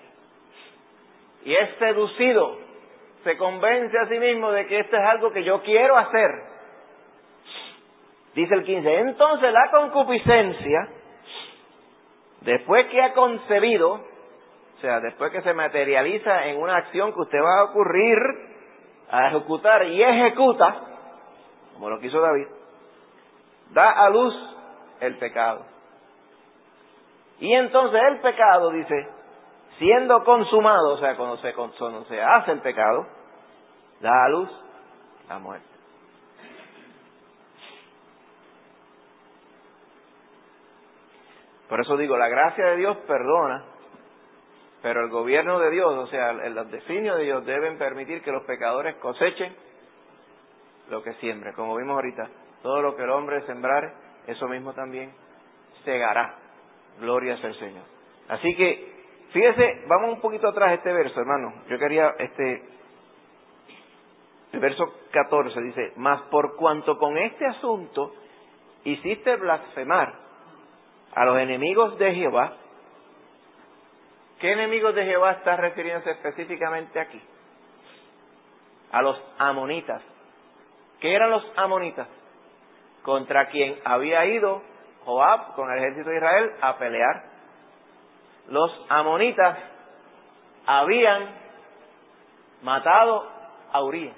y es seducido, se convence a sí mismo de que esto es algo que yo quiero hacer. Dice el quince: entonces la concupiscencia, después que ha concebido, o sea, después que se materializa en una acción que usted va a ocurrir, a ejecutar y ejecuta, como lo quiso David, da a luz el pecado. Y entonces el pecado, dice, siendo consumado, o sea, cuando se, cuando se hace el pecado, da a luz la muerte. Por eso digo, la gracia de Dios perdona, pero el gobierno de Dios, o sea, el, el designio de Dios, deben permitir que los pecadores cosechen lo que siembren. Como vimos ahorita, todo lo que el hombre sembrare, eso mismo también segará. Gloria sea el Señor. Así que, fíjese, vamos un poquito atrás este verso, hermano. Yo quería, este, el verso catorce dice: mas por cuanto con este asunto hiciste blasfemar a los enemigos de Jehová. ¿Qué enemigos de Jehová está refiriéndose específicamente aquí? A los amonitas. ¿Qué eran los amonitas? Contra quien había ido Joab con el ejército de Israel a pelear. Los amonitas habían matado a Urías.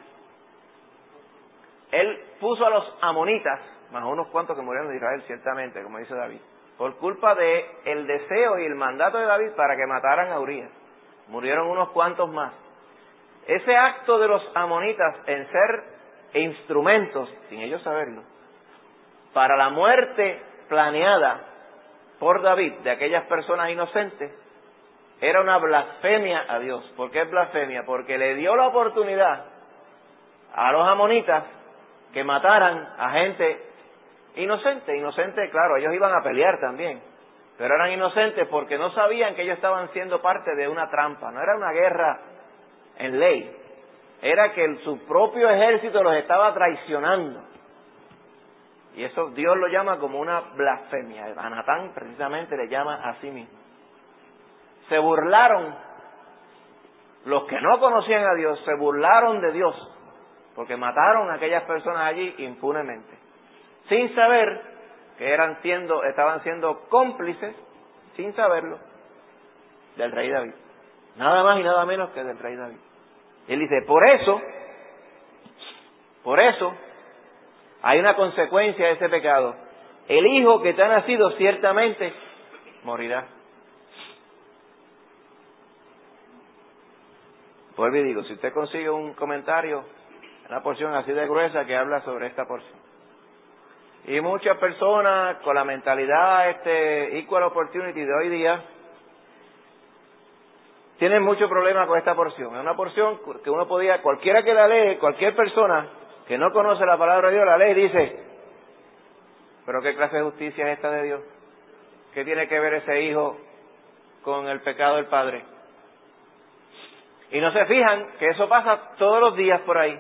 Él puso a los amonitas, más unos cuantos que murieron de Israel, ciertamente, como dice David, por culpa de el deseo y el mandato de David para que mataran a Urías. Murieron unos cuantos más. Ese acto de los amonitas en ser instrumentos, sin ellos saberlo, para la muerte planeada por David de aquellas personas inocentes era una blasfemia a Dios. ¿Por qué es blasfemia? Porque le dio la oportunidad a los amonitas que mataran a gente inocente. Inocente, claro, ellos iban a pelear también, pero eran inocentes porque no sabían que ellos estaban siendo parte de una trampa. No era una guerra en ley, era que el, su propio ejército los estaba traicionando. Y eso Dios lo llama como una blasfemia. A Natán precisamente le llama a sí mismo. Se burlaron, los que no conocían a Dios, se burlaron de Dios, porque mataron a aquellas personas allí impunemente, sin saber que eran siendo, estaban siendo cómplices, sin saberlo, del rey David. Nada más y nada menos que del rey David. Él dice, por eso, por eso, hay una consecuencia de ese pecado. El hijo que te ha nacido ciertamente morirá. Vuelvo y digo, si usted consigue un comentario, una porción así de gruesa que habla sobre esta porción. Y muchas personas con la mentalidad este equal opportunity de hoy día tienen mucho problema con esta porción. Es una porción que uno podía, cualquiera que la lee, cualquier persona que no conoce la palabra de Dios, la lee y dice, pero ¿qué clase de justicia es esta de Dios? ¿Qué tiene que ver ese hijo con el pecado del padre? Y no se fijan que eso pasa todos los días por ahí.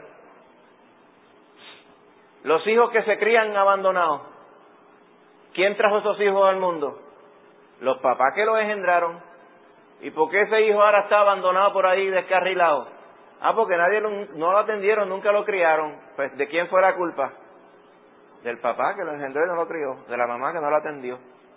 Los hijos que se crían abandonados. ¿Quién trajo esos hijos al mundo? Los papás que los engendraron. ¿Y por qué ese hijo ahora está abandonado por ahí, descarrilado? Ah, porque nadie lo, no lo atendieron, nunca lo criaron. Pues, ¿de quién fue la culpa? Del papá que lo engendró y no lo crió. De la mamá que no lo atendió.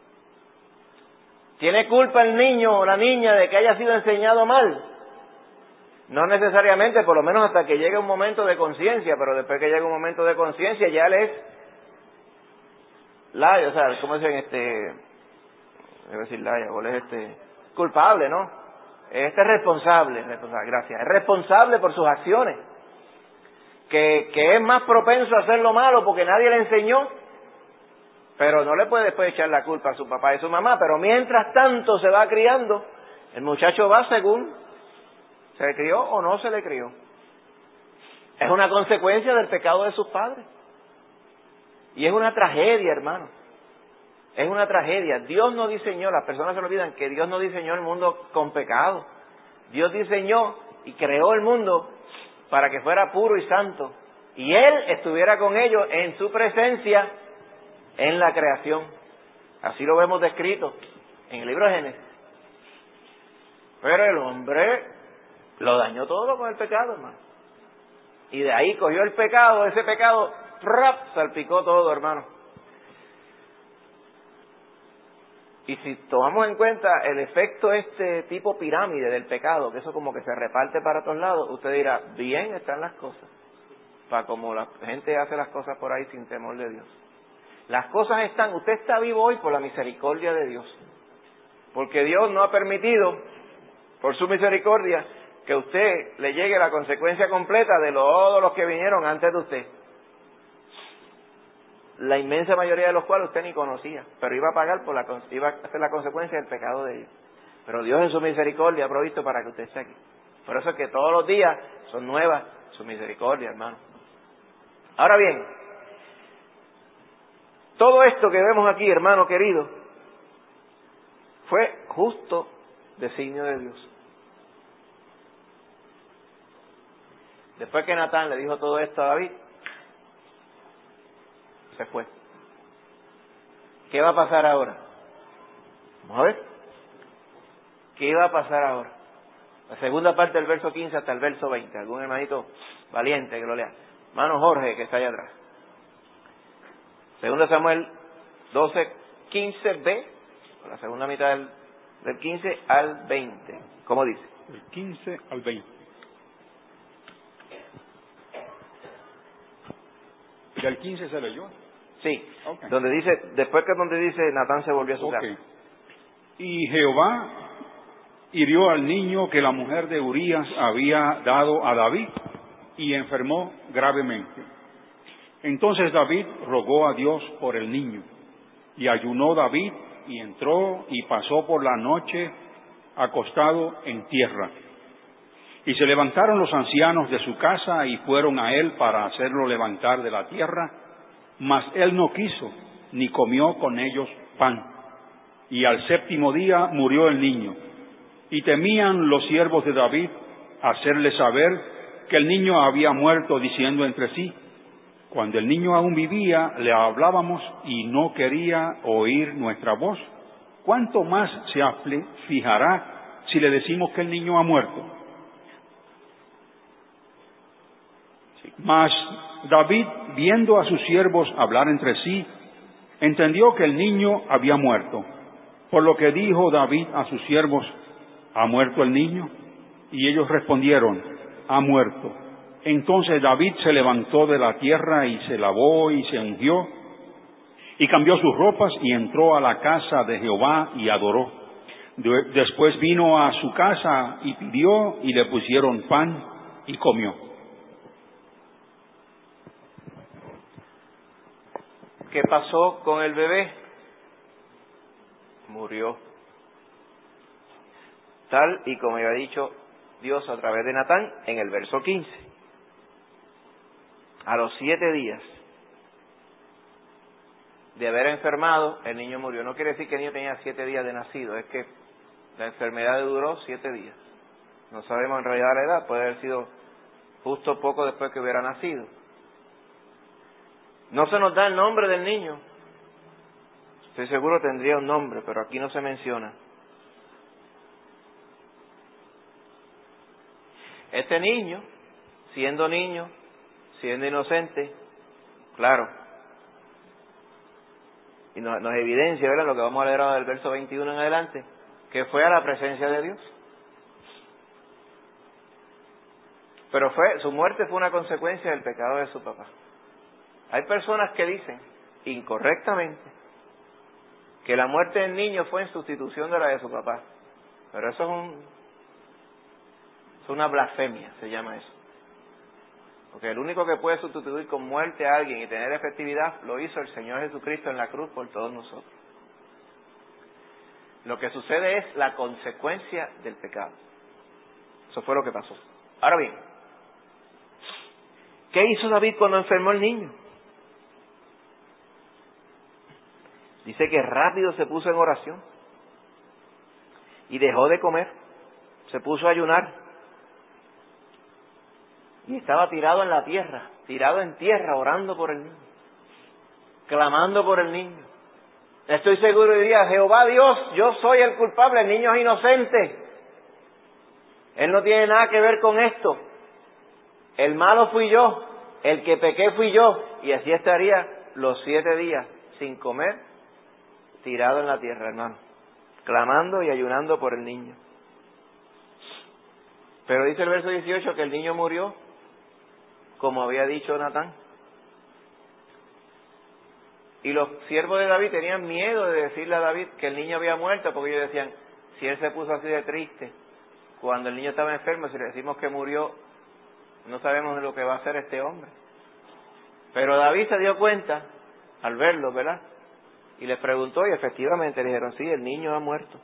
¿Tiene culpa el niño o la niña de que haya sido enseñado mal? No necesariamente, por lo menos hasta que llegue un momento de conciencia, pero después que llegue un momento de conciencia ya él es layo, o sea, ¿cómo dicen? Este, debo decir layo, o él es este, culpable, ¿no? Este es responsable, responsable, gracias, es responsable por sus acciones, que, que es más propenso a hacer lo malo porque nadie le enseñó, pero no le puede después echar la culpa a su papá y su mamá, pero mientras tanto se va criando, el muchacho va según ¿se le crió o no se le crió? Es una consecuencia del pecado de sus padres. Y es una tragedia, hermano. Es una tragedia. Dios no diseñó, las personas se olvidan que Dios no diseñó el mundo con pecado. Dios diseñó y creó el mundo para que fuera puro y santo. Y Él estuviera con ellos en su presencia en la creación. Así lo vemos descrito en el libro de Génesis. Pero el hombre lo dañó todo con el pecado, hermano. Y de ahí cogió el pecado, ese pecado, ¡rap!, salpicó todo, hermano. Y si tomamos en cuenta el efecto este tipo pirámide del pecado, que eso como que se reparte para todos lados, usted dirá, bien están las cosas, para como la gente hace las cosas por ahí sin temor de Dios. Las cosas están, usted está vivo hoy por la misericordia de Dios, porque Dios no ha permitido, por su misericordia, que usted le llegue la consecuencia completa de todos los que vinieron antes de usted. La inmensa mayoría de los cuales usted ni conocía, pero iba a pagar por la, iba a ser la consecuencia del pecado de ellos. Pero Dios en su misericordia ha provisto para que usted esté aquí. Por eso es que todos los días son nuevas su misericordia, hermano. Ahora bien, todo esto que vemos aquí, hermano querido, fue justo designio de Dios. Después que Natán le dijo todo esto a David, se fue. ¿Qué va a pasar ahora? Vamos a ver. ¿Qué va a pasar ahora? La segunda parte del verso quince hasta el verso veinte. Algún hermanito valiente que lo lea. Hermano Jorge, que está allá atrás. Segunda Samuel doce, quince b, la segunda mitad del, del quince al veinte. ¿Cómo dice? Del quince al veinte. ¿Del quince se leyó? Sí, okay. Donde dice, después que donde dice Natán se volvió a su okay. casa. Y Jehová hirió al niño que la mujer de Urías había dado a David y enfermó gravemente. Entonces David rogó a Dios por el niño. Y ayunó David y entró y pasó por la noche acostado en tierra. Y se levantaron los ancianos de su casa y fueron a él para hacerlo levantar de la tierra, mas él no quiso, ni comió con ellos pan. Y al séptimo día murió el niño. Y temían los siervos de David hacerle saber que el niño había muerto, diciendo entre sí: cuando el niño aún vivía, le hablábamos y no quería oír nuestra voz. ¿Cuánto más se fijará si le decimos que el niño ha muerto? Mas David, viendo a sus siervos hablar entre sí, entendió que el niño había muerto. Por lo que dijo David a sus siervos: ¿ha muerto el niño? Y ellos respondieron: ha muerto. Entonces David se levantó de la tierra y se lavó y se ungió y cambió sus ropas y entró a la casa de Jehová y adoró. De- después vino a su casa y pidió y le pusieron pan y comió. ¿Qué pasó con el bebé? Murió. Tal y como había dicho Dios a través de Natán en el verso quince. A los siete días de haber enfermado, el niño murió. No quiere decir que el niño tenía siete días de nacido, es que la enfermedad duró siete días. No sabemos en realidad la edad, puede haber sido justo poco después que hubiera nacido. No se nos da el nombre del niño. Estoy seguro tendría un nombre, pero aquí no se menciona. Este niño, siendo niño, siendo inocente, claro, y nos, nos evidencia, ¿verdad?, lo que vamos a leer ahora del verso veintiuno en adelante, que fue a la presencia de Dios. Pero fue, su muerte fue una consecuencia del pecado de su papá. Hay personas que dicen, incorrectamente, que la muerte del niño fue en sustitución de la de su papá. Pero eso es un, es una blasfemia, se llama eso. Porque el único que puede sustituir con muerte a alguien y tener efectividad, lo hizo el Señor Jesucristo en la cruz por todos nosotros. Lo que sucede es la consecuencia del pecado. Eso fue lo que pasó. Ahora bien, ¿qué hizo David cuando enfermó el niño? Dice que rápido se puso en oración y dejó de comer, se puso a ayunar y estaba tirado en la tierra, tirado en tierra, orando por el niño, clamando por el niño. Estoy seguro y diría: Jehová Dios, yo soy el culpable, el niño es inocente, él no tiene nada que ver con esto, el malo fui yo, el que pequé fui yo. Y así estaría los siete días sin comer, tirado en la tierra, hermano, clamando y ayunando por el niño. Pero dice el verso dieciocho que el niño murió, como había dicho Natán. Y los siervos de David tenían miedo de decirle a David que el niño había muerto, porque ellos decían: si él se puso así de triste cuando el niño estaba enfermo, si le decimos que murió, no sabemos lo que va a hacer este hombre. Pero David se dio cuenta al verlo, ¿verdad? Y les preguntó y efectivamente le dijeron: sí, el niño ha muerto.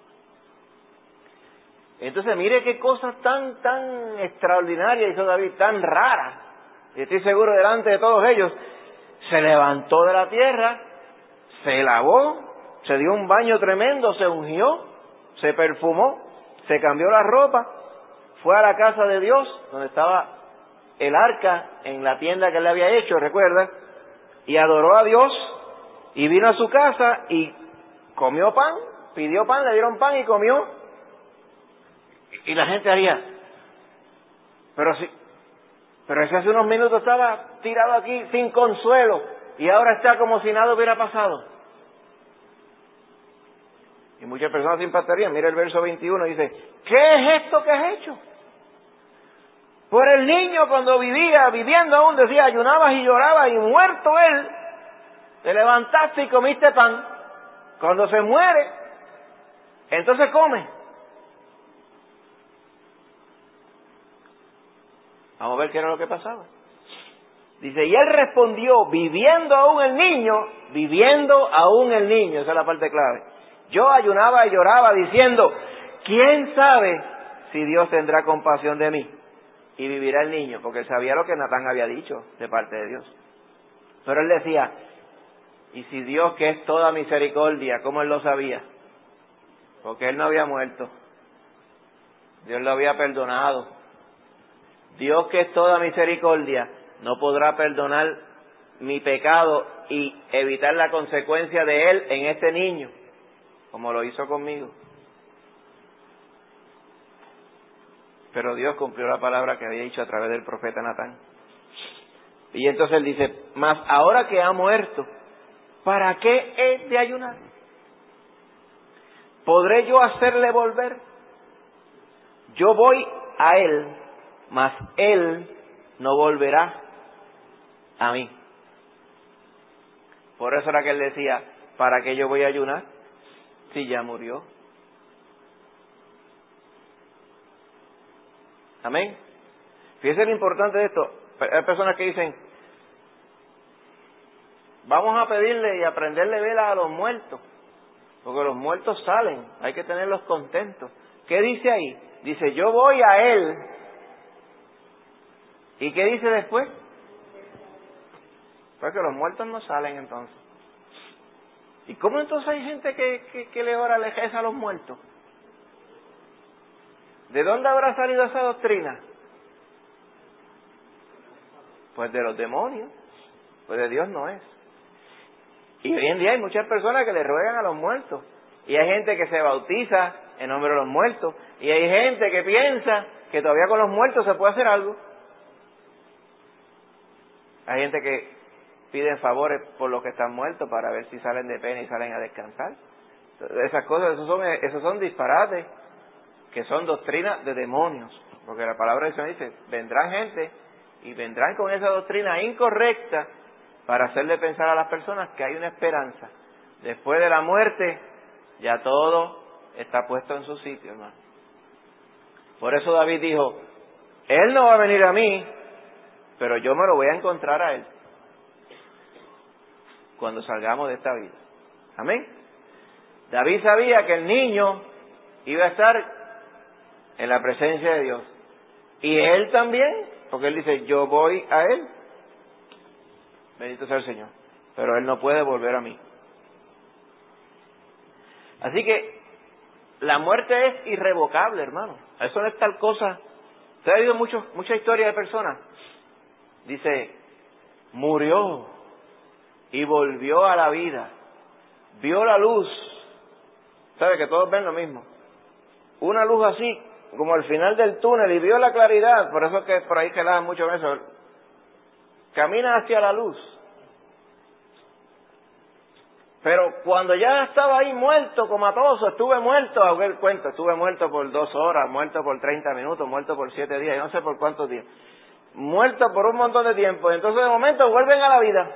Entonces mire qué cosa tan, tan extraordinaria hizo David, tan rara. Y estoy seguro delante de todos ellos, se levantó de la tierra, se lavó, se dio un baño tremendo, se ungió, se perfumó, se cambió la ropa, fue a la casa de Dios, donde estaba el arca en la tienda que él le había hecho, recuerda, y adoró a Dios, y vino a su casa y comió pan, pidió pan, le dieron pan y comió. Y la gente haría: pero si, pero ese hace unos minutos estaba tirado aquí sin consuelo y ahora está como si nada hubiera pasado. Y muchas personas se impactarían. Mira el verso veintiuno, dice: ¿qué es esto que has hecho? Por el niño, cuando vivía, viviendo aún, decía, ayunabas y llorabas, y muerto él, te levantaste y comiste pan. Cuando se muere, entonces come. Vamos a ver qué era lo que pasaba. Dice: y él respondió: viviendo aún el niño, viviendo aún el niño, esa es la parte clave. Yo ayunaba y lloraba diciendo, ¿quién sabe si Dios tendrá compasión de mí y vivirá el niño? Porque él sabía lo que Natán había dicho de parte de Dios. Pero él decía, y si Dios, que es toda misericordia, ¿cómo él lo sabía? Porque él no había muerto. Dios lo había perdonado. Dios, que es toda misericordia, no podrá perdonar mi pecado y evitar la consecuencia de él en este niño, como lo hizo conmigo. Pero Dios cumplió la palabra que había dicho a través del profeta Natán. Y entonces él dice, mas ahora que ha muerto, ¿para qué he de ayunar? ¿Podré yo hacerle volver? Yo voy a él, mas él no volverá a mí. Por eso era que él decía, ¿para qué yo voy a ayunar? Si ya murió. Amén. Fíjense lo importante de esto. Hay personas que dicen, vamos a pedirle y a prenderle velas a los muertos, porque los muertos salen, hay que tenerlos contentos. ¿Qué dice ahí? Dice, yo voy a él. ¿Y qué dice después? Pues que los muertos no salen entonces. ¿Y cómo entonces hay gente que, que, que le ora, le reza a los muertos? ¿De dónde habrá salido esa doctrina? Pues de los demonios. Pues de Dios no es. Y hoy en día hay muchas personas que le ruegan a los muertos. Y hay gente que se bautiza en nombre de los muertos. Y hay gente que piensa que todavía con los muertos se puede hacer algo. Hay gente que piden favores por los que están muertos para ver si salen de pena y salen a descansar. Esas cosas, esos son, esos son disparates, que son doctrinas de demonios. Porque la palabra del Señor dice, vendrán gente y vendrán con esa doctrina incorrecta para hacerle pensar a las personas que hay una esperanza. Después de la muerte, ya todo está puesto en su sitio, hermano. Por eso David dijo, él no va a venir a mí, pero yo me lo voy a encontrar a él cuando salgamos de esta vida. Amén. David sabía que el niño iba a estar en la presencia de Dios. Y él también, porque él dice, yo voy a él. Bendito sea el Señor. Pero él no puede volver a mí. Así que la muerte es irrevocable, hermano. Eso no es tal cosa. Usted ha oído mucho, mucha historia de personas. Dice, murió y volvió a la vida. Vio la luz. ¿Sabe que todos ven lo mismo? Una luz así, como al final del túnel, y vio la claridad. Por eso es que por ahí que hablan mucho de eso. Camina hacia la luz. Pero cuando ya estaba ahí muerto, comatoso, estuve muerto, hago el cuento, estuve muerto por dos horas, muerto por treinta minutos, muerto por siete días, yo no sé por cuántos días. Muerto por un montón de tiempo. Entonces de momento vuelven a la vida.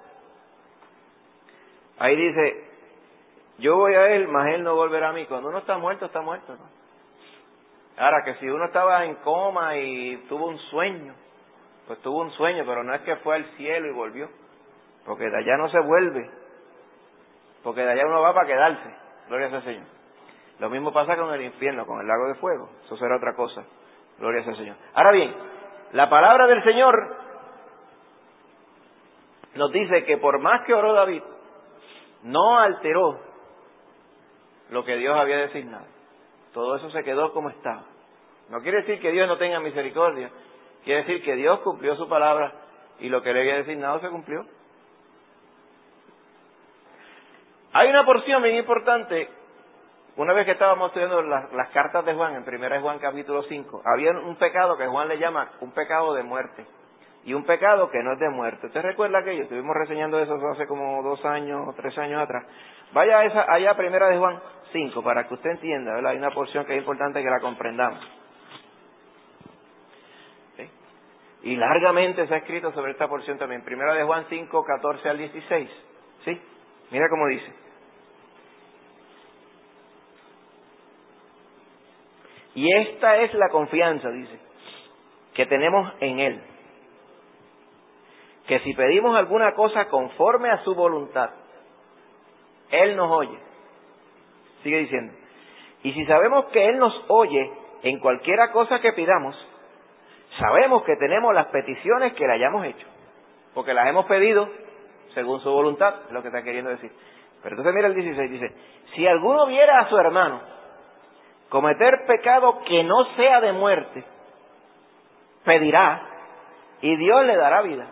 Ahí dice, yo voy a él, mas él no volverá a mí. Cuando uno está muerto, está muerto, ¿no? Ahora, que si uno estaba en coma y tuvo un sueño, pues tuvo un sueño, pero no es que fue al cielo y volvió. Porque de allá no se vuelve. Porque de allá uno va para quedarse. Gloria sea al Señor. Lo mismo pasa con el infierno, con el lago de fuego. Eso será otra cosa. Gloria sea al Señor. Ahora bien, la palabra del Señor nos dice que por más que oró David, no alteró lo que Dios había designado. Todo eso se quedó como estaba. No quiere decir que Dios no tenga misericordia. Quiere decir que Dios cumplió su palabra y lo que le había designado se cumplió. Hay una porción bien importante. Una vez que estábamos estudiando las, las cartas de Juan, en primera de Juan capítulo cinco, había un pecado que Juan le llama un pecado de muerte y un pecado que no es de muerte. ¿Usted recuerda aquello? Estuvimos reseñando eso hace como dos años o tres años atrás. Vaya a esa, allá a primera de Juan cinco para que usted entienda, ¿verdad? Hay una porción que es importante que la comprendamos. ¿Sí? Y largamente se ha escrito sobre esta porción también. Primera de Juan cinco, catorce al dieciséis. ¿Sí? Mira cómo dice. Y esta es la confianza, dice, que tenemos en Él. Que si pedimos alguna cosa conforme a su voluntad, Él nos oye. Sigue diciendo. Y si sabemos que Él nos oye en cualquiera cosa que pidamos, sabemos que tenemos las peticiones que le hayamos hecho, porque las hemos pedido según su voluntad, es lo que está queriendo decir. Pero entonces mira el dieciséis, dice, si alguno viera a su hermano cometer pecado que no sea de muerte, pedirá y Dios le dará vida.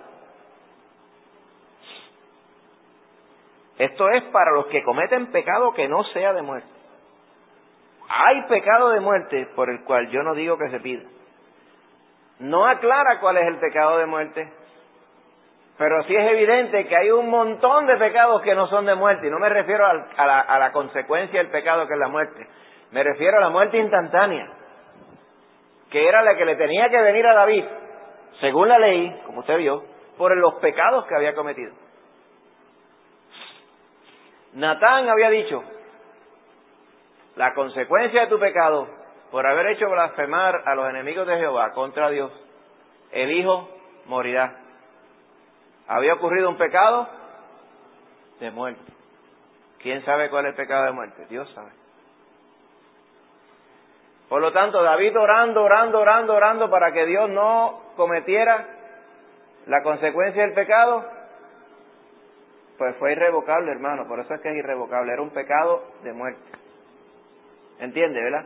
Esto es para los que cometen pecado que no sea de muerte. Hay pecado de muerte por el cual yo no digo que se pida. No aclara cuál es el pecado de muerte, pero sí es evidente que hay un montón de pecados que no son de muerte, y no me refiero a la, a la consecuencia del pecado que es la muerte, me refiero a la muerte instantánea, que era la que le tenía que venir a David, según la ley, como usted vio, por los pecados que había cometido. Natán había dicho, la consecuencia de tu pecado, por haber hecho blasfemar a los enemigos de Jehová contra Dios, el hijo morirá. Había ocurrido un pecado de muerte. ¿Quién sabe cuál es el pecado de muerte? Dios sabe. Por lo tanto, David orando, orando, orando, orando para que Dios no cometiera la consecuencia del pecado, pues fue irrevocable, hermano. Por eso es que es irrevocable. Era un pecado de muerte. ¿Entiende, verdad?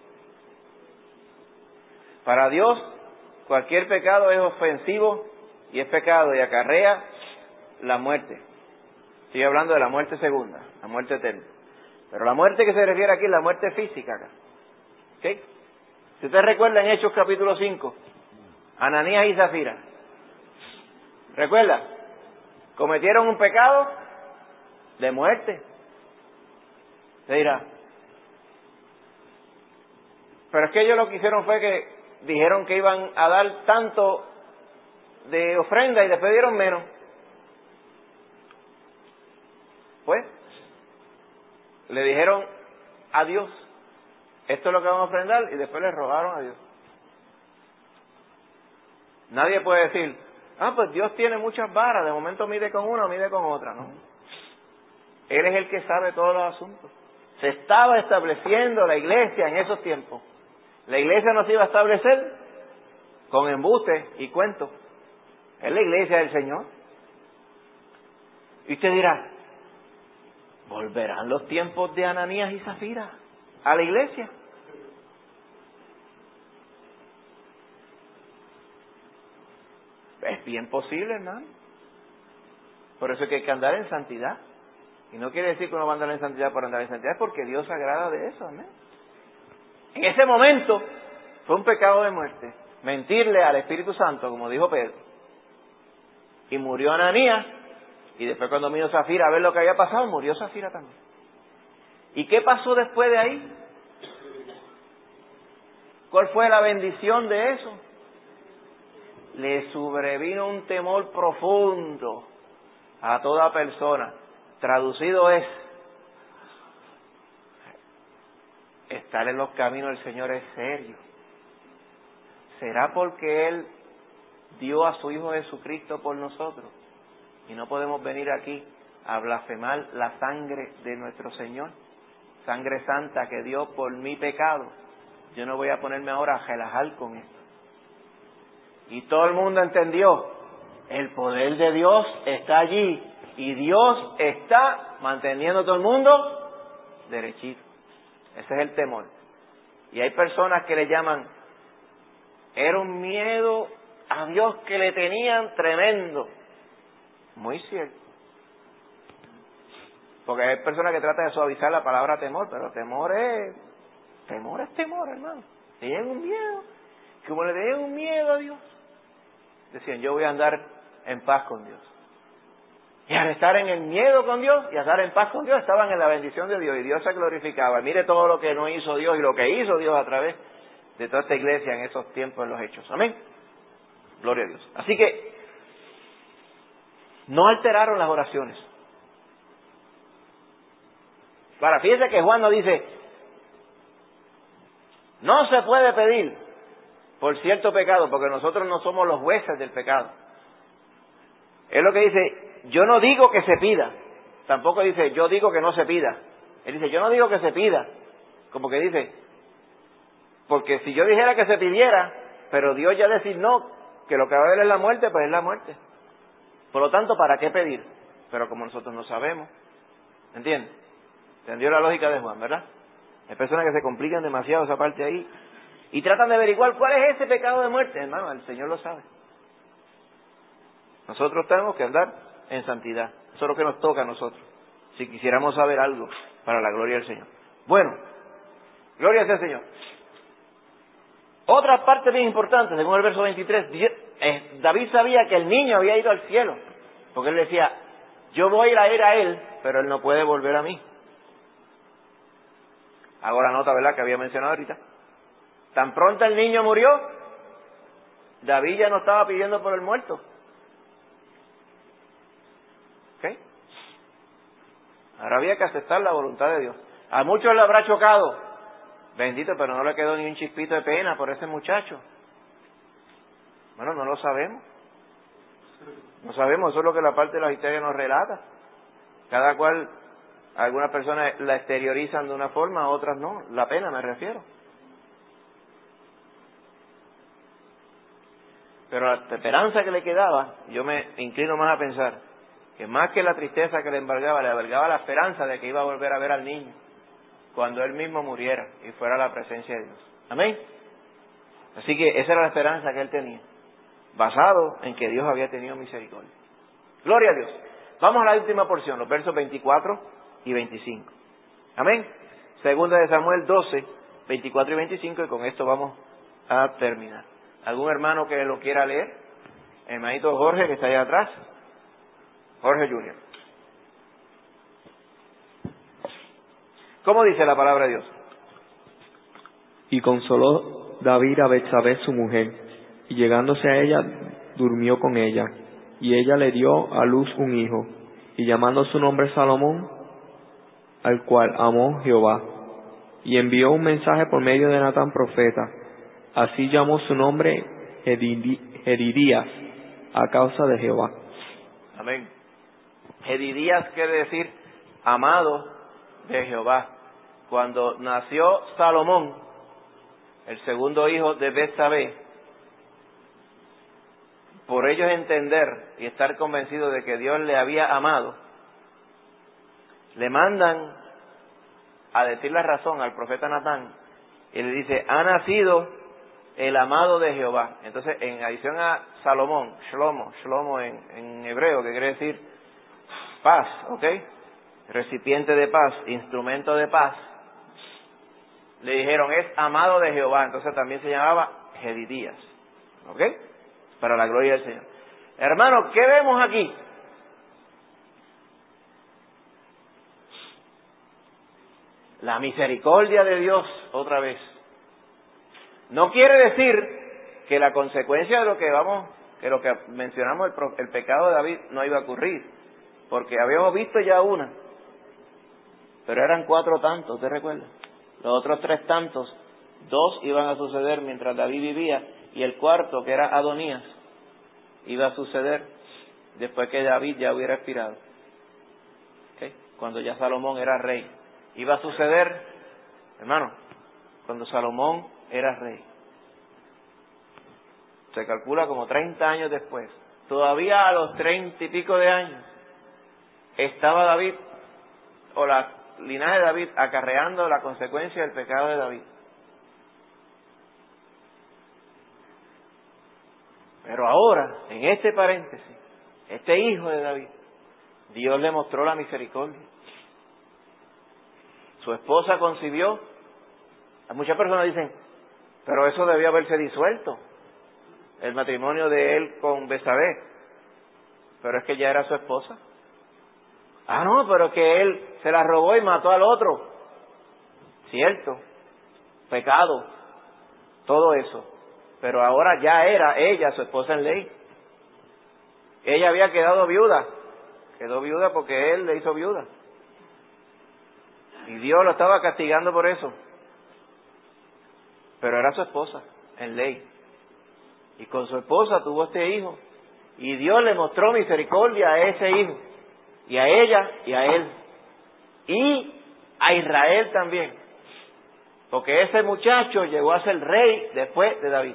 Para Dios, cualquier pecado es ofensivo y es pecado y acarrea la muerte. Estoy hablando de la muerte segunda, la muerte eterna. Pero la muerte que se refiere aquí es la muerte física acá. ¿Ok? Si usted recuerda en Hechos capítulo cinco, Ananías y Zafira, ¿recuerda? Cometieron un pecado de muerte. Se dirá, pero es que ellos lo que hicieron fue que dijeron que iban a dar tanto de ofrenda y después dieron menos. Pues, le dijeron a Dios, esto es lo que vamos a ofrendar, y después le rogaron a Dios. Nadie puede decir, ah, pues Dios tiene muchas varas, de momento mide con una, mide con otra, ¿no? Él es el que sabe todos los asuntos. Se estaba estableciendo la iglesia en esos tiempos. La iglesia no se iba a establecer con embustes y cuentos. Es la iglesia del Señor. Y usted dirá, ¿volverán los tiempos de Ananías y Zafira a la iglesia? Es bien posible, hermano. Por eso es que hay que andar en santidad. Y no quiere decir que uno va a andar en santidad por andar en santidad, es porque Dios se agrada de eso, amén. En ese momento fue un pecado de muerte, mentirle al Espíritu Santo, como dijo Pedro. Y murió Ananías, y después cuando vino Zafira a ver lo que había pasado, murió Zafira también. ¿Y qué pasó después de ahí? ¿Cuál fue la bendición de eso? Le sobrevino un temor profundo a toda persona. Traducido es, estar en los caminos del Señor es serio. ¿Será porque Él dio a su Hijo Jesucristo por nosotros? Y no podemos venir aquí a blasfemar la sangre de nuestro Señor, sangre santa que dio por mi pecado. Yo no voy a ponerme ahora a relajar con esto. Y todo el mundo entendió, el poder de Dios está allí y Dios está manteniendo a todo el mundo derechito. Ese es el temor. Y hay personas que le llaman, era un miedo a Dios que le tenían tremendo. Muy cierto. Porque hay personas que tratan de suavizar la palabra temor, pero temor es, temor es temor, hermano. Tenían un miedo, como le tenían un miedo a Dios. Decían, yo voy a andar en paz con Dios. Y al estar en el miedo con Dios y al estar en paz con Dios, estaban en la bendición de Dios y Dios se glorificaba. Mire todo lo que no hizo Dios y lo que hizo Dios a través de toda esta iglesia en esos tiempos, en los hechos. Amén. Gloria a Dios. Así que no alteraron las oraciones. Ahora, fíjese que Juan nos dice, no se puede pedir por cierto pecado, porque nosotros no somos los jueces del pecado. Es lo que dice, yo no digo que se pida. tampoco dice, yo digo que no se pida. Él dice, yo no digo que se pida. Como que dice, porque si yo dijera que se pidiera, pero Dios ya designó que lo que va a haber es la muerte, pues es la muerte. Por lo tanto, ¿para qué pedir? Pero como nosotros no sabemos, ¿entiendes? ¿Entendió la lógica de Juan, verdad? Hay personas que se complican demasiado esa parte ahí y tratan de averiguar cuál es ese pecado de muerte. Hermano, el Señor lo sabe. Nosotros tenemos que andar en santidad. Eso es lo que nos toca a nosotros, si quisiéramos saber algo para la gloria del Señor. Bueno, gloria sea al Señor. Otra parte bien importante, según el verso veintitrés, David sabía que el niño había ido al cielo, porque él decía, yo voy a ir a él, pero él no puede volver a mí. Hago la nota, ¿verdad?, que había mencionado ahorita. Tan pronto el niño murió, David ya no estaba pidiendo por el muerto. ¿Ok? Ahora había que aceptar la voluntad de Dios. A muchos le habrá chocado, bendito, pero no le quedó ni un chispito de pena por ese muchacho. Bueno, no lo sabemos. No sabemos, eso es lo que la parte de la historia nos relata. Cada cual, algunas personas la exteriorizan de una forma, otras no. La pena me refiero. Pero la esperanza que le quedaba, yo me inclino más a pensar que más que la tristeza que le embargaba, le albergaba la esperanza de que iba a volver a ver al niño cuando él mismo muriera y fuera a la presencia de Dios. Amén. Así que esa era la esperanza que él tenía, basado en que Dios había tenido misericordia. Gloria a Dios. Vamos a la última porción, los versos veinticuatro y veinticinco. Amén. Segunda de Samuel doce, veinticuatro y veinticinco, y con esto vamos a terminar. ¿Algún hermano que lo quiera leer? Hermanito Jorge, que está allá atrás. Jorge Junior. ¿Cómo dice la palabra de Dios? Y consoló David a Betsabé su mujer, y llegándose a ella, durmió con ella, y ella le dio a luz un hijo, y llamando su nombre Salomón, al cual amó Jehová, y envió un mensaje por medio de Natán profeta. Así llamó su nombre Jedidías, a causa de Jehová. Amén. Jedidías quiere decir amado de Jehová. Cuando nació Salomón, el segundo hijo de Betsabé, por ellos entender y estar convencidos de que Dios le había amado, le mandan a decir la razón al profeta Natán y le dice, ha nacido el amado de Jehová. Entonces, en adición a Salomón, Shlomo, Shlomo en, en hebreo, que quiere decir paz, ¿ok? Recipiente de paz, instrumento de paz. Le dijeron, es amado de Jehová. Entonces también se llamaba Jedidías, ¿ok? Para la gloria del Señor. Hermano, ¿qué vemos aquí? La misericordia de Dios otra vez. No quiere decir que la consecuencia de lo que vamos, que lo que mencionamos, el, el pecado de David no iba a ocurrir, porque habíamos visto ya una, pero eran cuatro tantos, ¿te recuerdas? Los otros tres tantos, dos iban a suceder mientras David vivía, y el cuarto, que era Adonías, iba a suceder después que David ya hubiera expirado, ¿okay? Cuando ya Salomón era rey. Iba a suceder, hermano, cuando Salomón era rey. Se calcula como treinta años después. Todavía a los treinta y pico de años estaba David, o la linaje de David, acarreando la consecuencia del pecado de David. Pero ahora, en este paréntesis, este hijo de David, Dios le mostró la misericordia. Su esposa concibió. Muchas personas dicen, pero eso debió haberse disuelto, el matrimonio de él con Betsabé. Pero es que ya era su esposa. Ah, no, pero que él se la robó y mató al otro. Cierto, pecado, todo eso. Pero ahora ya era ella su esposa en ley. Ella había quedado viuda. Quedó viuda porque él le hizo viuda. Y Dios lo estaba castigando por eso. Pero era su esposa en ley. Y con su esposa tuvo este hijo. Y Dios le mostró misericordia a ese hijo. y a ella y a él, y a Israel también, porque ese muchacho llegó a ser rey después de David.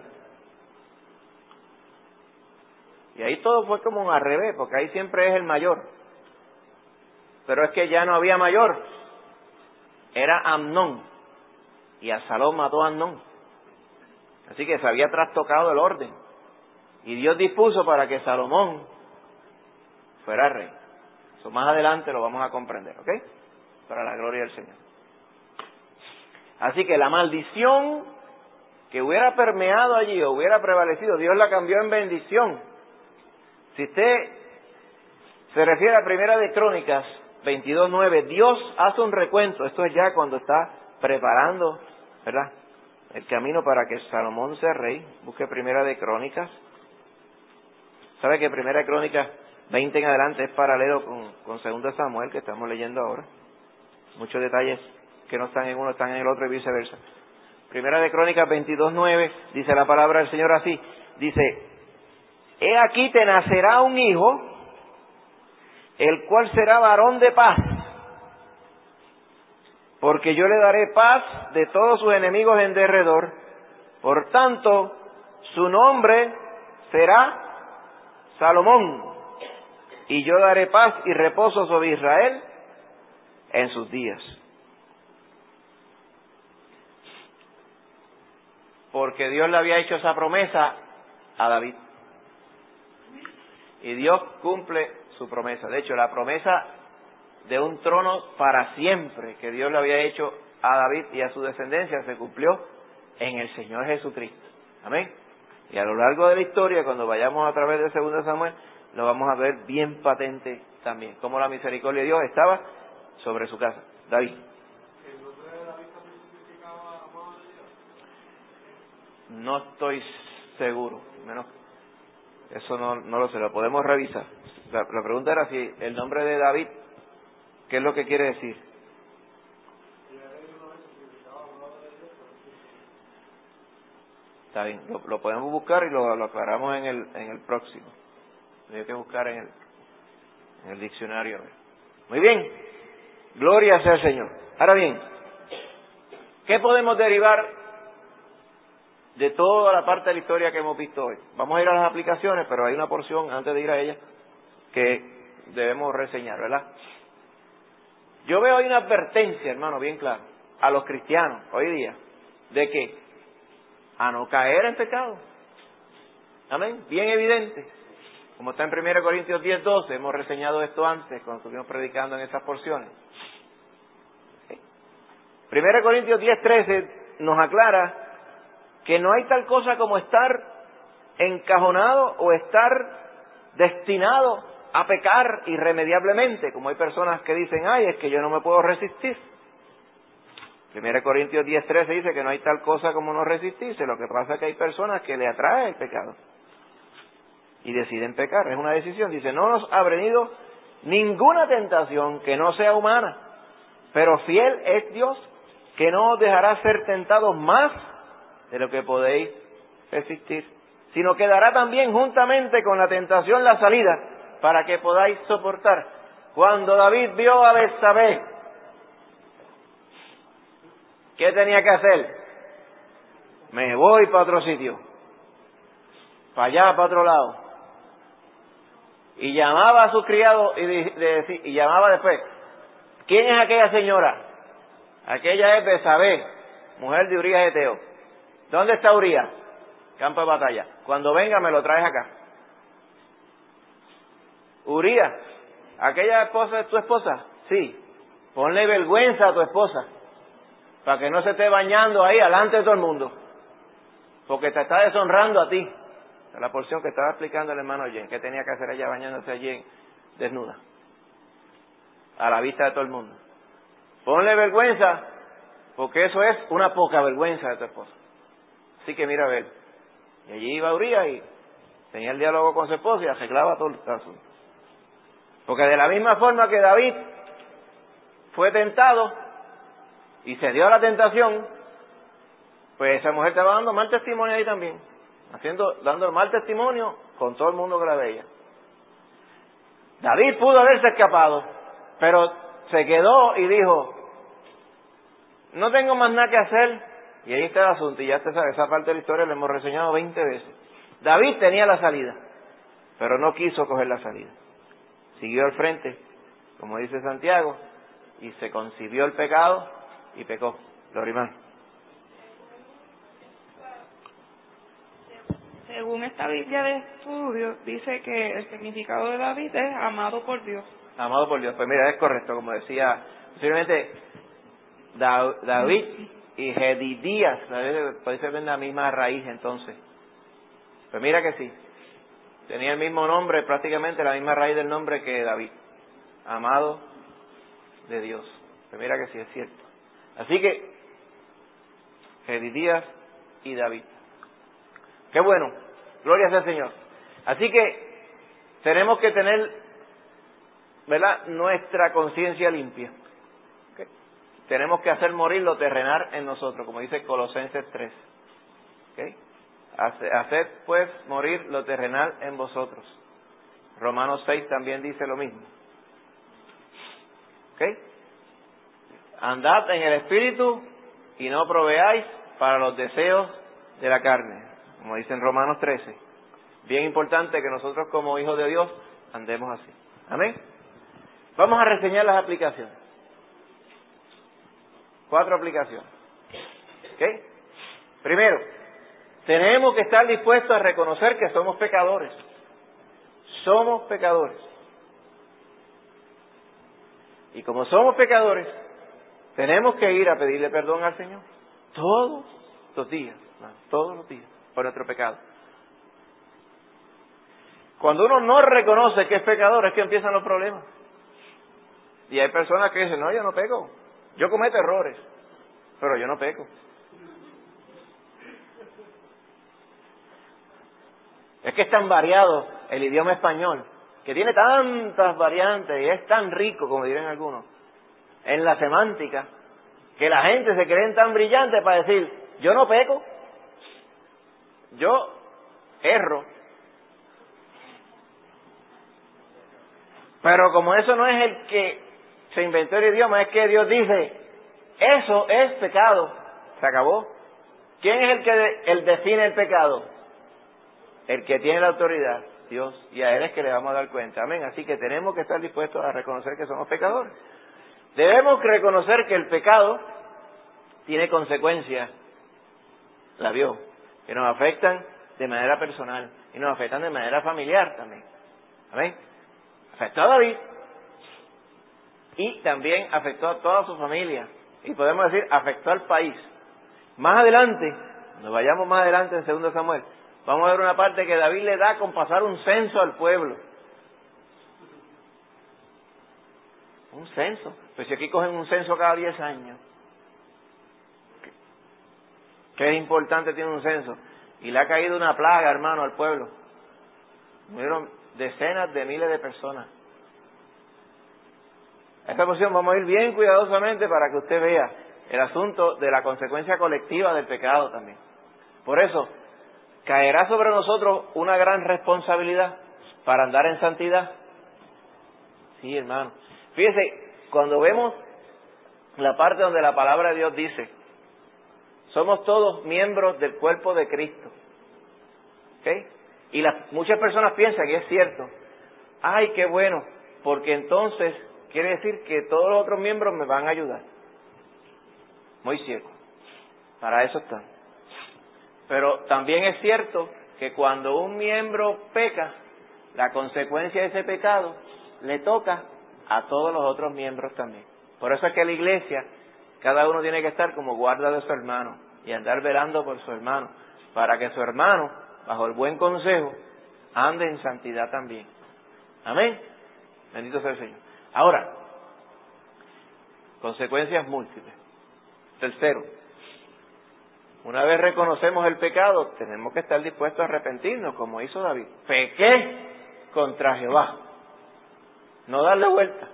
Y ahí todo fue como al revés, porque ahí siempre es el mayor. Pero es que ya no había mayor, era Amnón, y Absalón mató a Amnón. Así que se había trastocado el orden, y Dios dispuso para que Salomón fuera rey. Eso más adelante lo vamos a comprender, ¿ok? Para la gloria del Señor. Así que la maldición que hubiera permeado allí o hubiera prevalecido, Dios la cambió en bendición. Si usted se refiere a Primera de Crónicas veintidós nueve, Dios hace un recuento. Esto es ya cuando está preparando, ¿verdad?, el camino para que Salomón sea rey. Busque Primera de Crónicas. ¿Sabe que Primera de Crónicas veinte en adelante es paralelo con, con Segunda de Samuel, que estamos leyendo ahora? Muchos detalles que no están en uno están en el otro y viceversa. Primera de Crónicas veintidós nueve, dice la palabra del Señor así. Dice: he aquí te nacerá un hijo, el cual será varón de paz, porque yo le daré paz de todos sus enemigos en derredor. Por tanto, su nombre será Salomón, y yo daré paz y reposo sobre Israel en sus días. Porque Dios le había hecho esa promesa a David. Y Dios cumple su promesa. De hecho, la promesa de un trono para siempre que Dios le había hecho a David y a su descendencia se cumplió en el Señor Jesucristo. Amén. Y a lo largo de la historia, cuando vayamos a través de Segunda de Samuel, lo vamos a ver bien patente también, como la misericordia de Dios estaba sobre su casa. David. ¿El nombre de David también significaba amado de Dios? No estoy seguro, menos eso no, no lo sé, lo podemos revisar. La, la pregunta era si el nombre de David, ¿qué es lo que quiere decir? Está bien, lo, lo podemos buscar y lo, lo aclaramos en el, en el próximo. Hay que buscar en el, en el diccionario. Muy bien, gloria sea el Señor. Ahora bien, ¿qué podemos derivar de toda la parte de la historia que hemos visto hoy? Vamos a ir a las aplicaciones, pero hay una porción antes de ir a ella que debemos reseñar, ¿verdad? Yo veo hoy una advertencia, hermano, bien claro, a los cristianos hoy día, de que a no caer en pecado. Amén, bien evidente. Como está en primera Corintios diez doce, hemos reseñado esto antes cuando estuvimos predicando en esas porciones. primera Corintios diez trece nos aclara que no hay tal cosa como estar encajonado o estar destinado a pecar irremediablemente, como hay personas que dicen: ay, es que yo no me puedo resistir. primera Corintios diez trece dice que no hay tal cosa como no resistirse. Lo que pasa es que hay personas que le atrae el pecado y deciden pecar. Es una decisión. Dice: no nos ha venido ninguna tentación que no sea humana, pero fiel es Dios, que no os dejará ser tentados más de lo que podéis resistir, sino que dará también juntamente con la tentación la salida, para que podáis soportar. Cuando David vio a Betsabé, ¿qué tenía que hacer? Me voy para otro sitio, para allá, para otro lado. Y llamaba a su criado y, de, de, y llamaba después: ¿quién es aquella señora? Aquella es Betsabé, mujer de Urías Eteo. ¿Dónde está Urías? Campo de batalla. Cuando venga me lo traes acá. Urías, ¿aquella esposa es tu esposa? Sí. Ponle vergüenza a tu esposa, para que no se esté bañando ahí delante de todo el mundo, porque te está deshonrando a ti. Esa es la porción que estaba explicando el hermano Jen, que tenía que hacer ella bañándose allí en, desnuda, a la vista de todo el mundo. Ponle vergüenza, porque eso es una poca vergüenza de tu esposa. Así que mira a ver. Y allí iba Urías y tenía el diálogo con su esposa y arreglaba todo el asunto. Porque de la misma forma que David fue tentado y se dio a la tentación, pues esa mujer estaba dando mal testimonio ahí también, haciendo, dando mal testimonio con todo el mundo que la veía. David pudo haberse escapado, pero se quedó y dijo, no tengo más nada que hacer. Y ahí está el asunto, y ya usted sabe, esa parte de la historia la hemos reseñado veinte veces. David tenía la salida, pero no quiso coger la salida. Siguió al frente, como dice Santiago, y se concibió el pecado y pecó. Lorimar. Según esta Biblia de estudio, dice que el significado de David es amado por Dios. Amado por Dios. Pues mira, es correcto, como decía, posiblemente David y Jedidías, puede ser la misma raíz entonces. Pues mira que sí, tenía el mismo nombre, prácticamente la misma raíz del nombre que David, amado de Dios. Pues mira que sí, es cierto. Así que, Jedidías y David. Qué bueno, gloria sea al Señor. Así que tenemos que tener, ¿verdad?, nuestra conciencia limpia. ¿Okay? Tenemos que hacer morir lo terrenal en nosotros, como dice Colosenses tres. ¿Okay? Haced pues morir lo terrenal en vosotros. Romanos seis también dice lo mismo. ¿Ok? Andad en el Espíritu y no proveáis para los deseos de la carne, como dice en Romanos trece. Bien importante que nosotros como hijos de Dios andemos así. Amén. Vamos a reseñar las aplicaciones. Cuatro aplicaciones. ¿Ok? Primero, tenemos que estar dispuestos a reconocer que somos pecadores. Somos pecadores. Y como somos pecadores, tenemos que ir a pedirle perdón al Señor. Todos los días. ¿No? Todos los días. Por nuestro pecado. Cuando uno no reconoce que es pecador, es que empiezan los problemas. Y hay personas que dicen, no, yo no peco. Yo cometo errores, pero yo no peco. Es que es tan variado el idioma español, que tiene tantas variantes y es tan rico, como dirían algunos, en la semántica, que la gente se cree tan brillante para decir, yo no peco, yo erro. Pero como eso no es el que se inventó el idioma, es que Dios dice, eso es pecado. Se acabó. ¿Quién es el que de, el define el pecado? El que tiene la autoridad, Dios, y a Él es que le vamos a dar cuenta. Amén. Así que tenemos que estar dispuestos a reconocer que somos pecadores. Debemos reconocer que el pecado tiene consecuencias, la vio, que nos afectan de manera personal y nos afectan de manera familiar también. Amén. Afectó a David y también afectó a toda su familia. Y podemos decir, afectó al país. Más adelante, cuando vayamos más adelante en segundo Samuel, vamos a ver una parte que David le da con pasar un censo al pueblo. Un censo. Pues si aquí cogen un censo cada diez años. Qué importante tiene un censo. Y le ha caído una plaga, hermano, al pueblo. Murieron decenas de miles de personas. A esta posición vamos a ir bien cuidadosamente para que usted vea el asunto de la consecuencia colectiva del pecado también. Por eso, caerá sobre nosotros una gran responsabilidad para andar en santidad. Sí, hermano. Fíjese, cuando vemos la parte donde la palabra de Dios dice, somos todos miembros del cuerpo de Cristo. ¿Ok? Y las, muchas personas piensan, y es cierto, ay, qué bueno, porque entonces quiere decir que todos los otros miembros me van a ayudar. Muy cierto. Para eso están. Pero también es cierto que cuando un miembro peca, la consecuencia de ese pecado le toca a todos los otros miembros también. Por eso es que la iglesia, cada uno tiene que estar como guarda de su hermano y andar velando por su hermano, para que su hermano, bajo el buen consejo, ande en santidad también. Amén. Bendito sea el Señor. Ahora, consecuencias múltiples. Tercero, una vez reconocemos el pecado, tenemos que estar dispuestos a arrepentirnos, como hizo David. Pequé contra Jehová. No darle vuelta.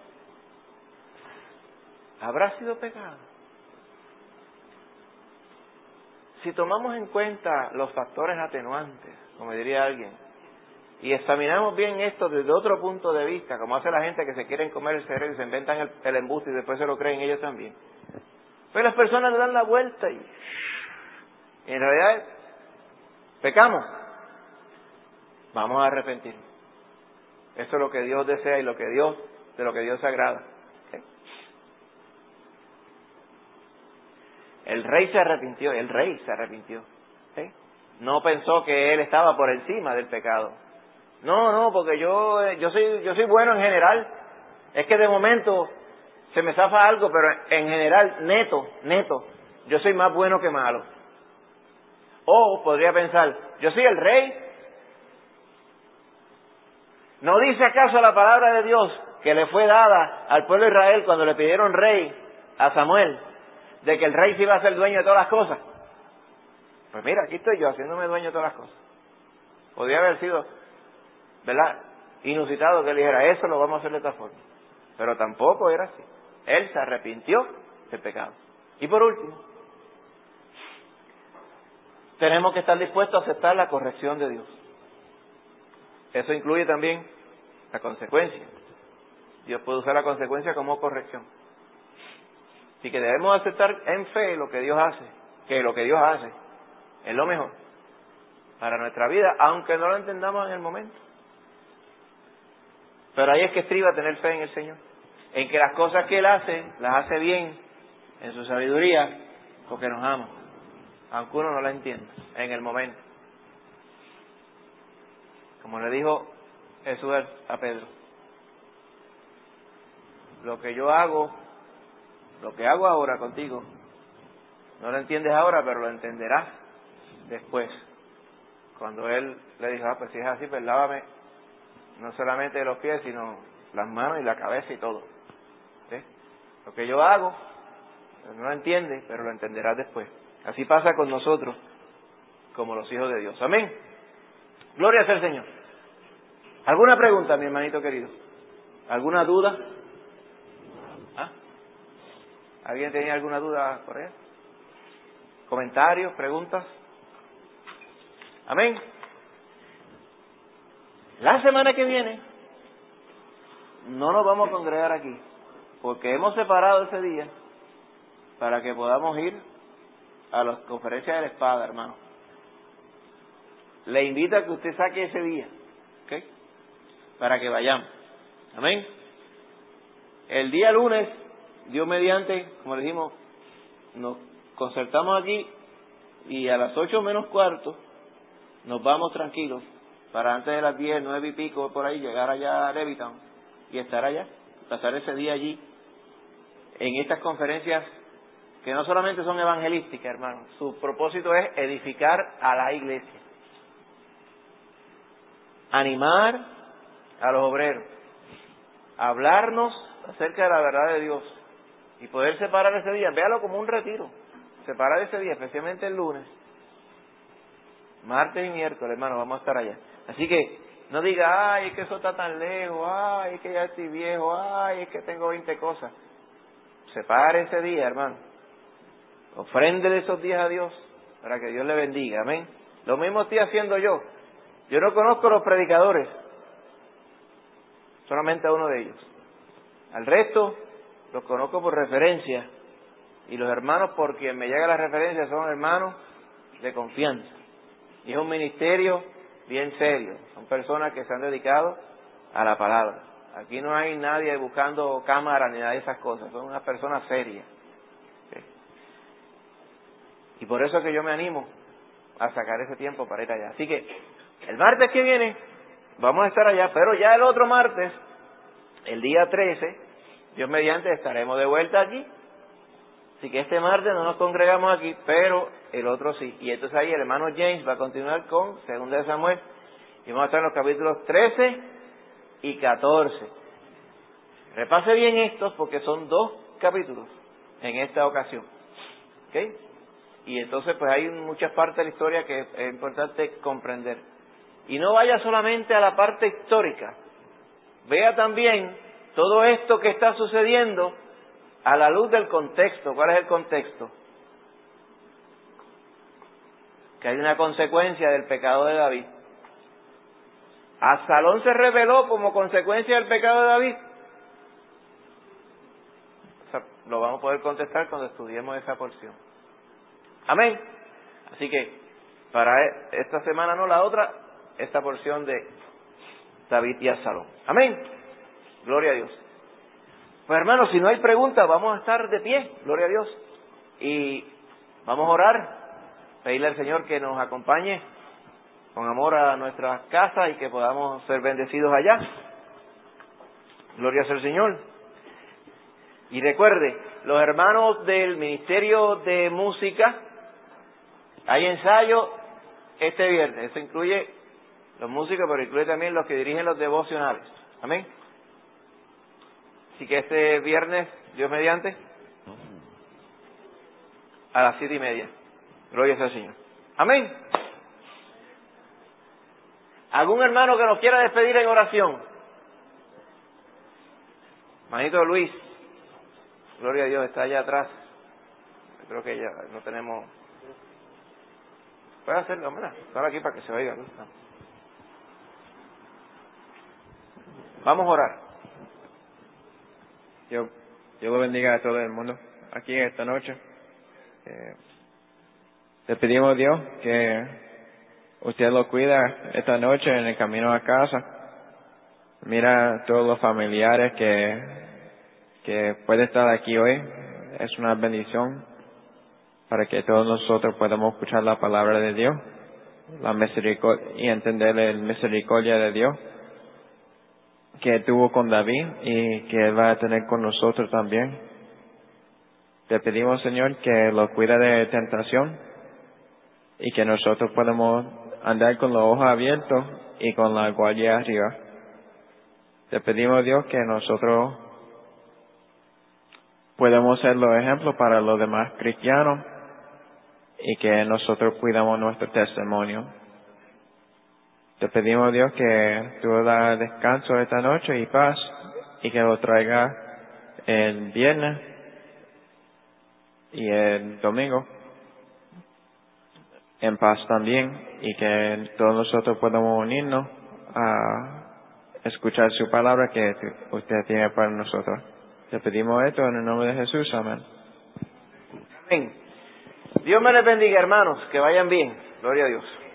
¿Habrá sido pecado? Si tomamos en cuenta los factores atenuantes, como diría alguien, y examinamos bien esto desde otro punto de vista, como hace la gente que se quieren comer el cerebro y se inventan el, el embuste y después se lo creen ellos también, pues las personas le dan la vuelta y, y en realidad pecamos. Vamos a arrepentirnos. Eso es lo que Dios desea y lo que Dios, de lo que Dios se agrada. ¿Okay? El rey se arrepintió, el rey se arrepintió. ¿Okay? No pensó que él estaba por encima del pecado. No, no, porque yo, yo soy, yo soy bueno en general. Es que de momento se me zafa algo, pero en general, neto, neto, yo soy más bueno que malo. O podría pensar, yo soy el rey. ¿No dice acaso la palabra de Dios que le fue dada al pueblo de Israel cuando le pidieron rey a Samuel, de que el rey se iba a ser dueño de todas las cosas? Pues mira, aquí estoy yo haciéndome dueño de todas las cosas. Podría haber sido, ¿verdad?, inusitado que él dijera, eso lo vamos a hacer de esta forma. Pero tampoco era así. Él se arrepintió del pecado. Y por último, tenemos que estar dispuestos a aceptar la corrección de Dios. Eso incluye también la consecuencia. Dios puede usar la consecuencia como corrección. Así que debemos aceptar en fe lo que Dios hace, que lo que Dios hace es lo mejor para nuestra vida, aunque no lo entendamos en el momento. Pero ahí es que estriba tener fe en el Señor, en que las cosas que Él hace, las hace bien, en su sabiduría, porque nos ama, aunque uno no la entienda en el momento. Como le dijo Jesús a Pedro, lo que yo hago, lo que hago ahora contigo, no lo entiendes ahora, pero lo entenderás después. Cuando él le dijo, ah, pues si es así, pues lávame no solamente los pies, sino las manos y la cabeza y todo. ¿Sí? Lo que yo hago, no lo entiendes, pero lo entenderás después. Así pasa con nosotros, como los hijos de Dios. Amén. Gloria sea al Señor. ¿Alguna pregunta, mi hermanito querido? ¿Alguna duda? ¿Ah? ¿Alguien tenía alguna duda por ahí? ¿Comentarios? ¿Preguntas? Amén. La semana que viene no nos vamos a congregar aquí, porque hemos separado ese día para que podamos ir a las conferencias de la espada, hermano. Le invito a que usted saque ese día, ¿ok?, para que vayamos. Amén. El día lunes, Dios mediante, como le dijimos, nos concertamos aquí y a las ocho menos cuarto nos vamos tranquilos para antes de las diez, nueve y pico por ahí llegar allá a Levittown y estar allá, pasar ese día allí en estas conferencias que no solamente son evangelísticas, hermano, su propósito es edificar a la iglesia, animar a los obreros, hablarnos acerca de la verdad de Dios y poder separar ese día. Véalo como un retiro, separar ese día, especialmente el lunes, martes y miércoles, hermano, vamos a estar allá. Así que no diga, ay, es que eso está tan lejos, ay, es que ya estoy viejo, ay, es que tengo veinte cosas. Separe ese día, hermano, ofréndele esos días a Dios para que Dios le bendiga. Amén. Lo mismo estoy haciendo yo. Yo no conozco a los predicadores, solamente a uno de ellos. Al resto los conozco por referencia, y los hermanos por quien me llega la referencia son hermanos de confianza. Y es un ministerio bien serio, son personas que se han dedicado a la palabra. Aquí no hay nadie buscando cámara ni nada de esas cosas, son unas personas serias. ¿Sí? Y por eso es que yo me animo a sacar ese tiempo para ir allá. Así que el martes que viene vamos a estar allá, pero ya el otro martes, el día trece, Dios mediante, estaremos de vuelta aquí. Así que este martes no nos congregamos aquí, pero el otro sí. Y entonces ahí el hermano James va a continuar con Segunda de Samuel. Y vamos a estar en los capítulos trece y catorce. Repase bien estos porque son dos capítulos en esta ocasión. ¿Ok? Y entonces pues hay muchas partes de la historia que es importante comprender. Y no vaya solamente a la parte histórica. Vea también todo esto que está sucediendo a la luz del contexto. ¿Cuál es el contexto? Que hay una consecuencia del pecado de David. ¿Absalón se rebeló como consecuencia del pecado de David? O sea, lo vamos a poder contestar cuando estudiemos esa porción. Amén. Así que, para esta semana, no la otra, esta porción de David y Absalón. Amén. Gloria a Dios. Pues hermanos, si no hay preguntas, vamos a estar de pie. Gloria a Dios. Y vamos a orar. Pedirle al Señor que nos acompañe con amor a nuestras casas y que podamos ser bendecidos allá. Gloria sea al Señor. Y recuerde, los hermanos del Ministerio de Música, hay ensayo este viernes. Eso incluye los músicos, pero incluye también los que dirigen los devocionales. Amén. Así que este viernes, Dios mediante, a las siete y media. Gloria sea al Señor. Amén. ¿Algún hermano que nos quiera despedir en oración? Manito Luis, gloria a Dios, está allá atrás. Yo creo que ya no tenemos... Puede hacerlo, hombre, estar aquí para que se oiga. ¿No? Vamos a orar. Yo, yo lo bendiga a todo el mundo aquí esta noche. Eh, le pedimos a Dios que usted lo cuida esta noche en el camino a casa. Mira a todos los familiares que, que pueden estar aquí hoy. Es una bendición para que todos nosotros podamos escuchar la palabra de Dios, la misericordia y entender la misericordia de Dios que tuvo con David y que va a tener con nosotros también. Te pedimos, Señor, que lo cuida de tentación y que nosotros podamos andar con los ojos abiertos y con la guardia arriba. Te pedimos, Dios, que nosotros podamos ser los ejemplos para los demás cristianos y que nosotros cuidamos nuestro testimonio. Te pedimos, Dios, que tú das descanso esta noche y paz y que lo traiga el viernes y el domingo en paz también, y que todos nosotros podamos unirnos a escuchar su palabra que usted tiene para nosotros. Te pedimos esto en el nombre de Jesús. Amén. Amén. Dios me les bendiga, hermanos. Que vayan bien. Gloria a Dios.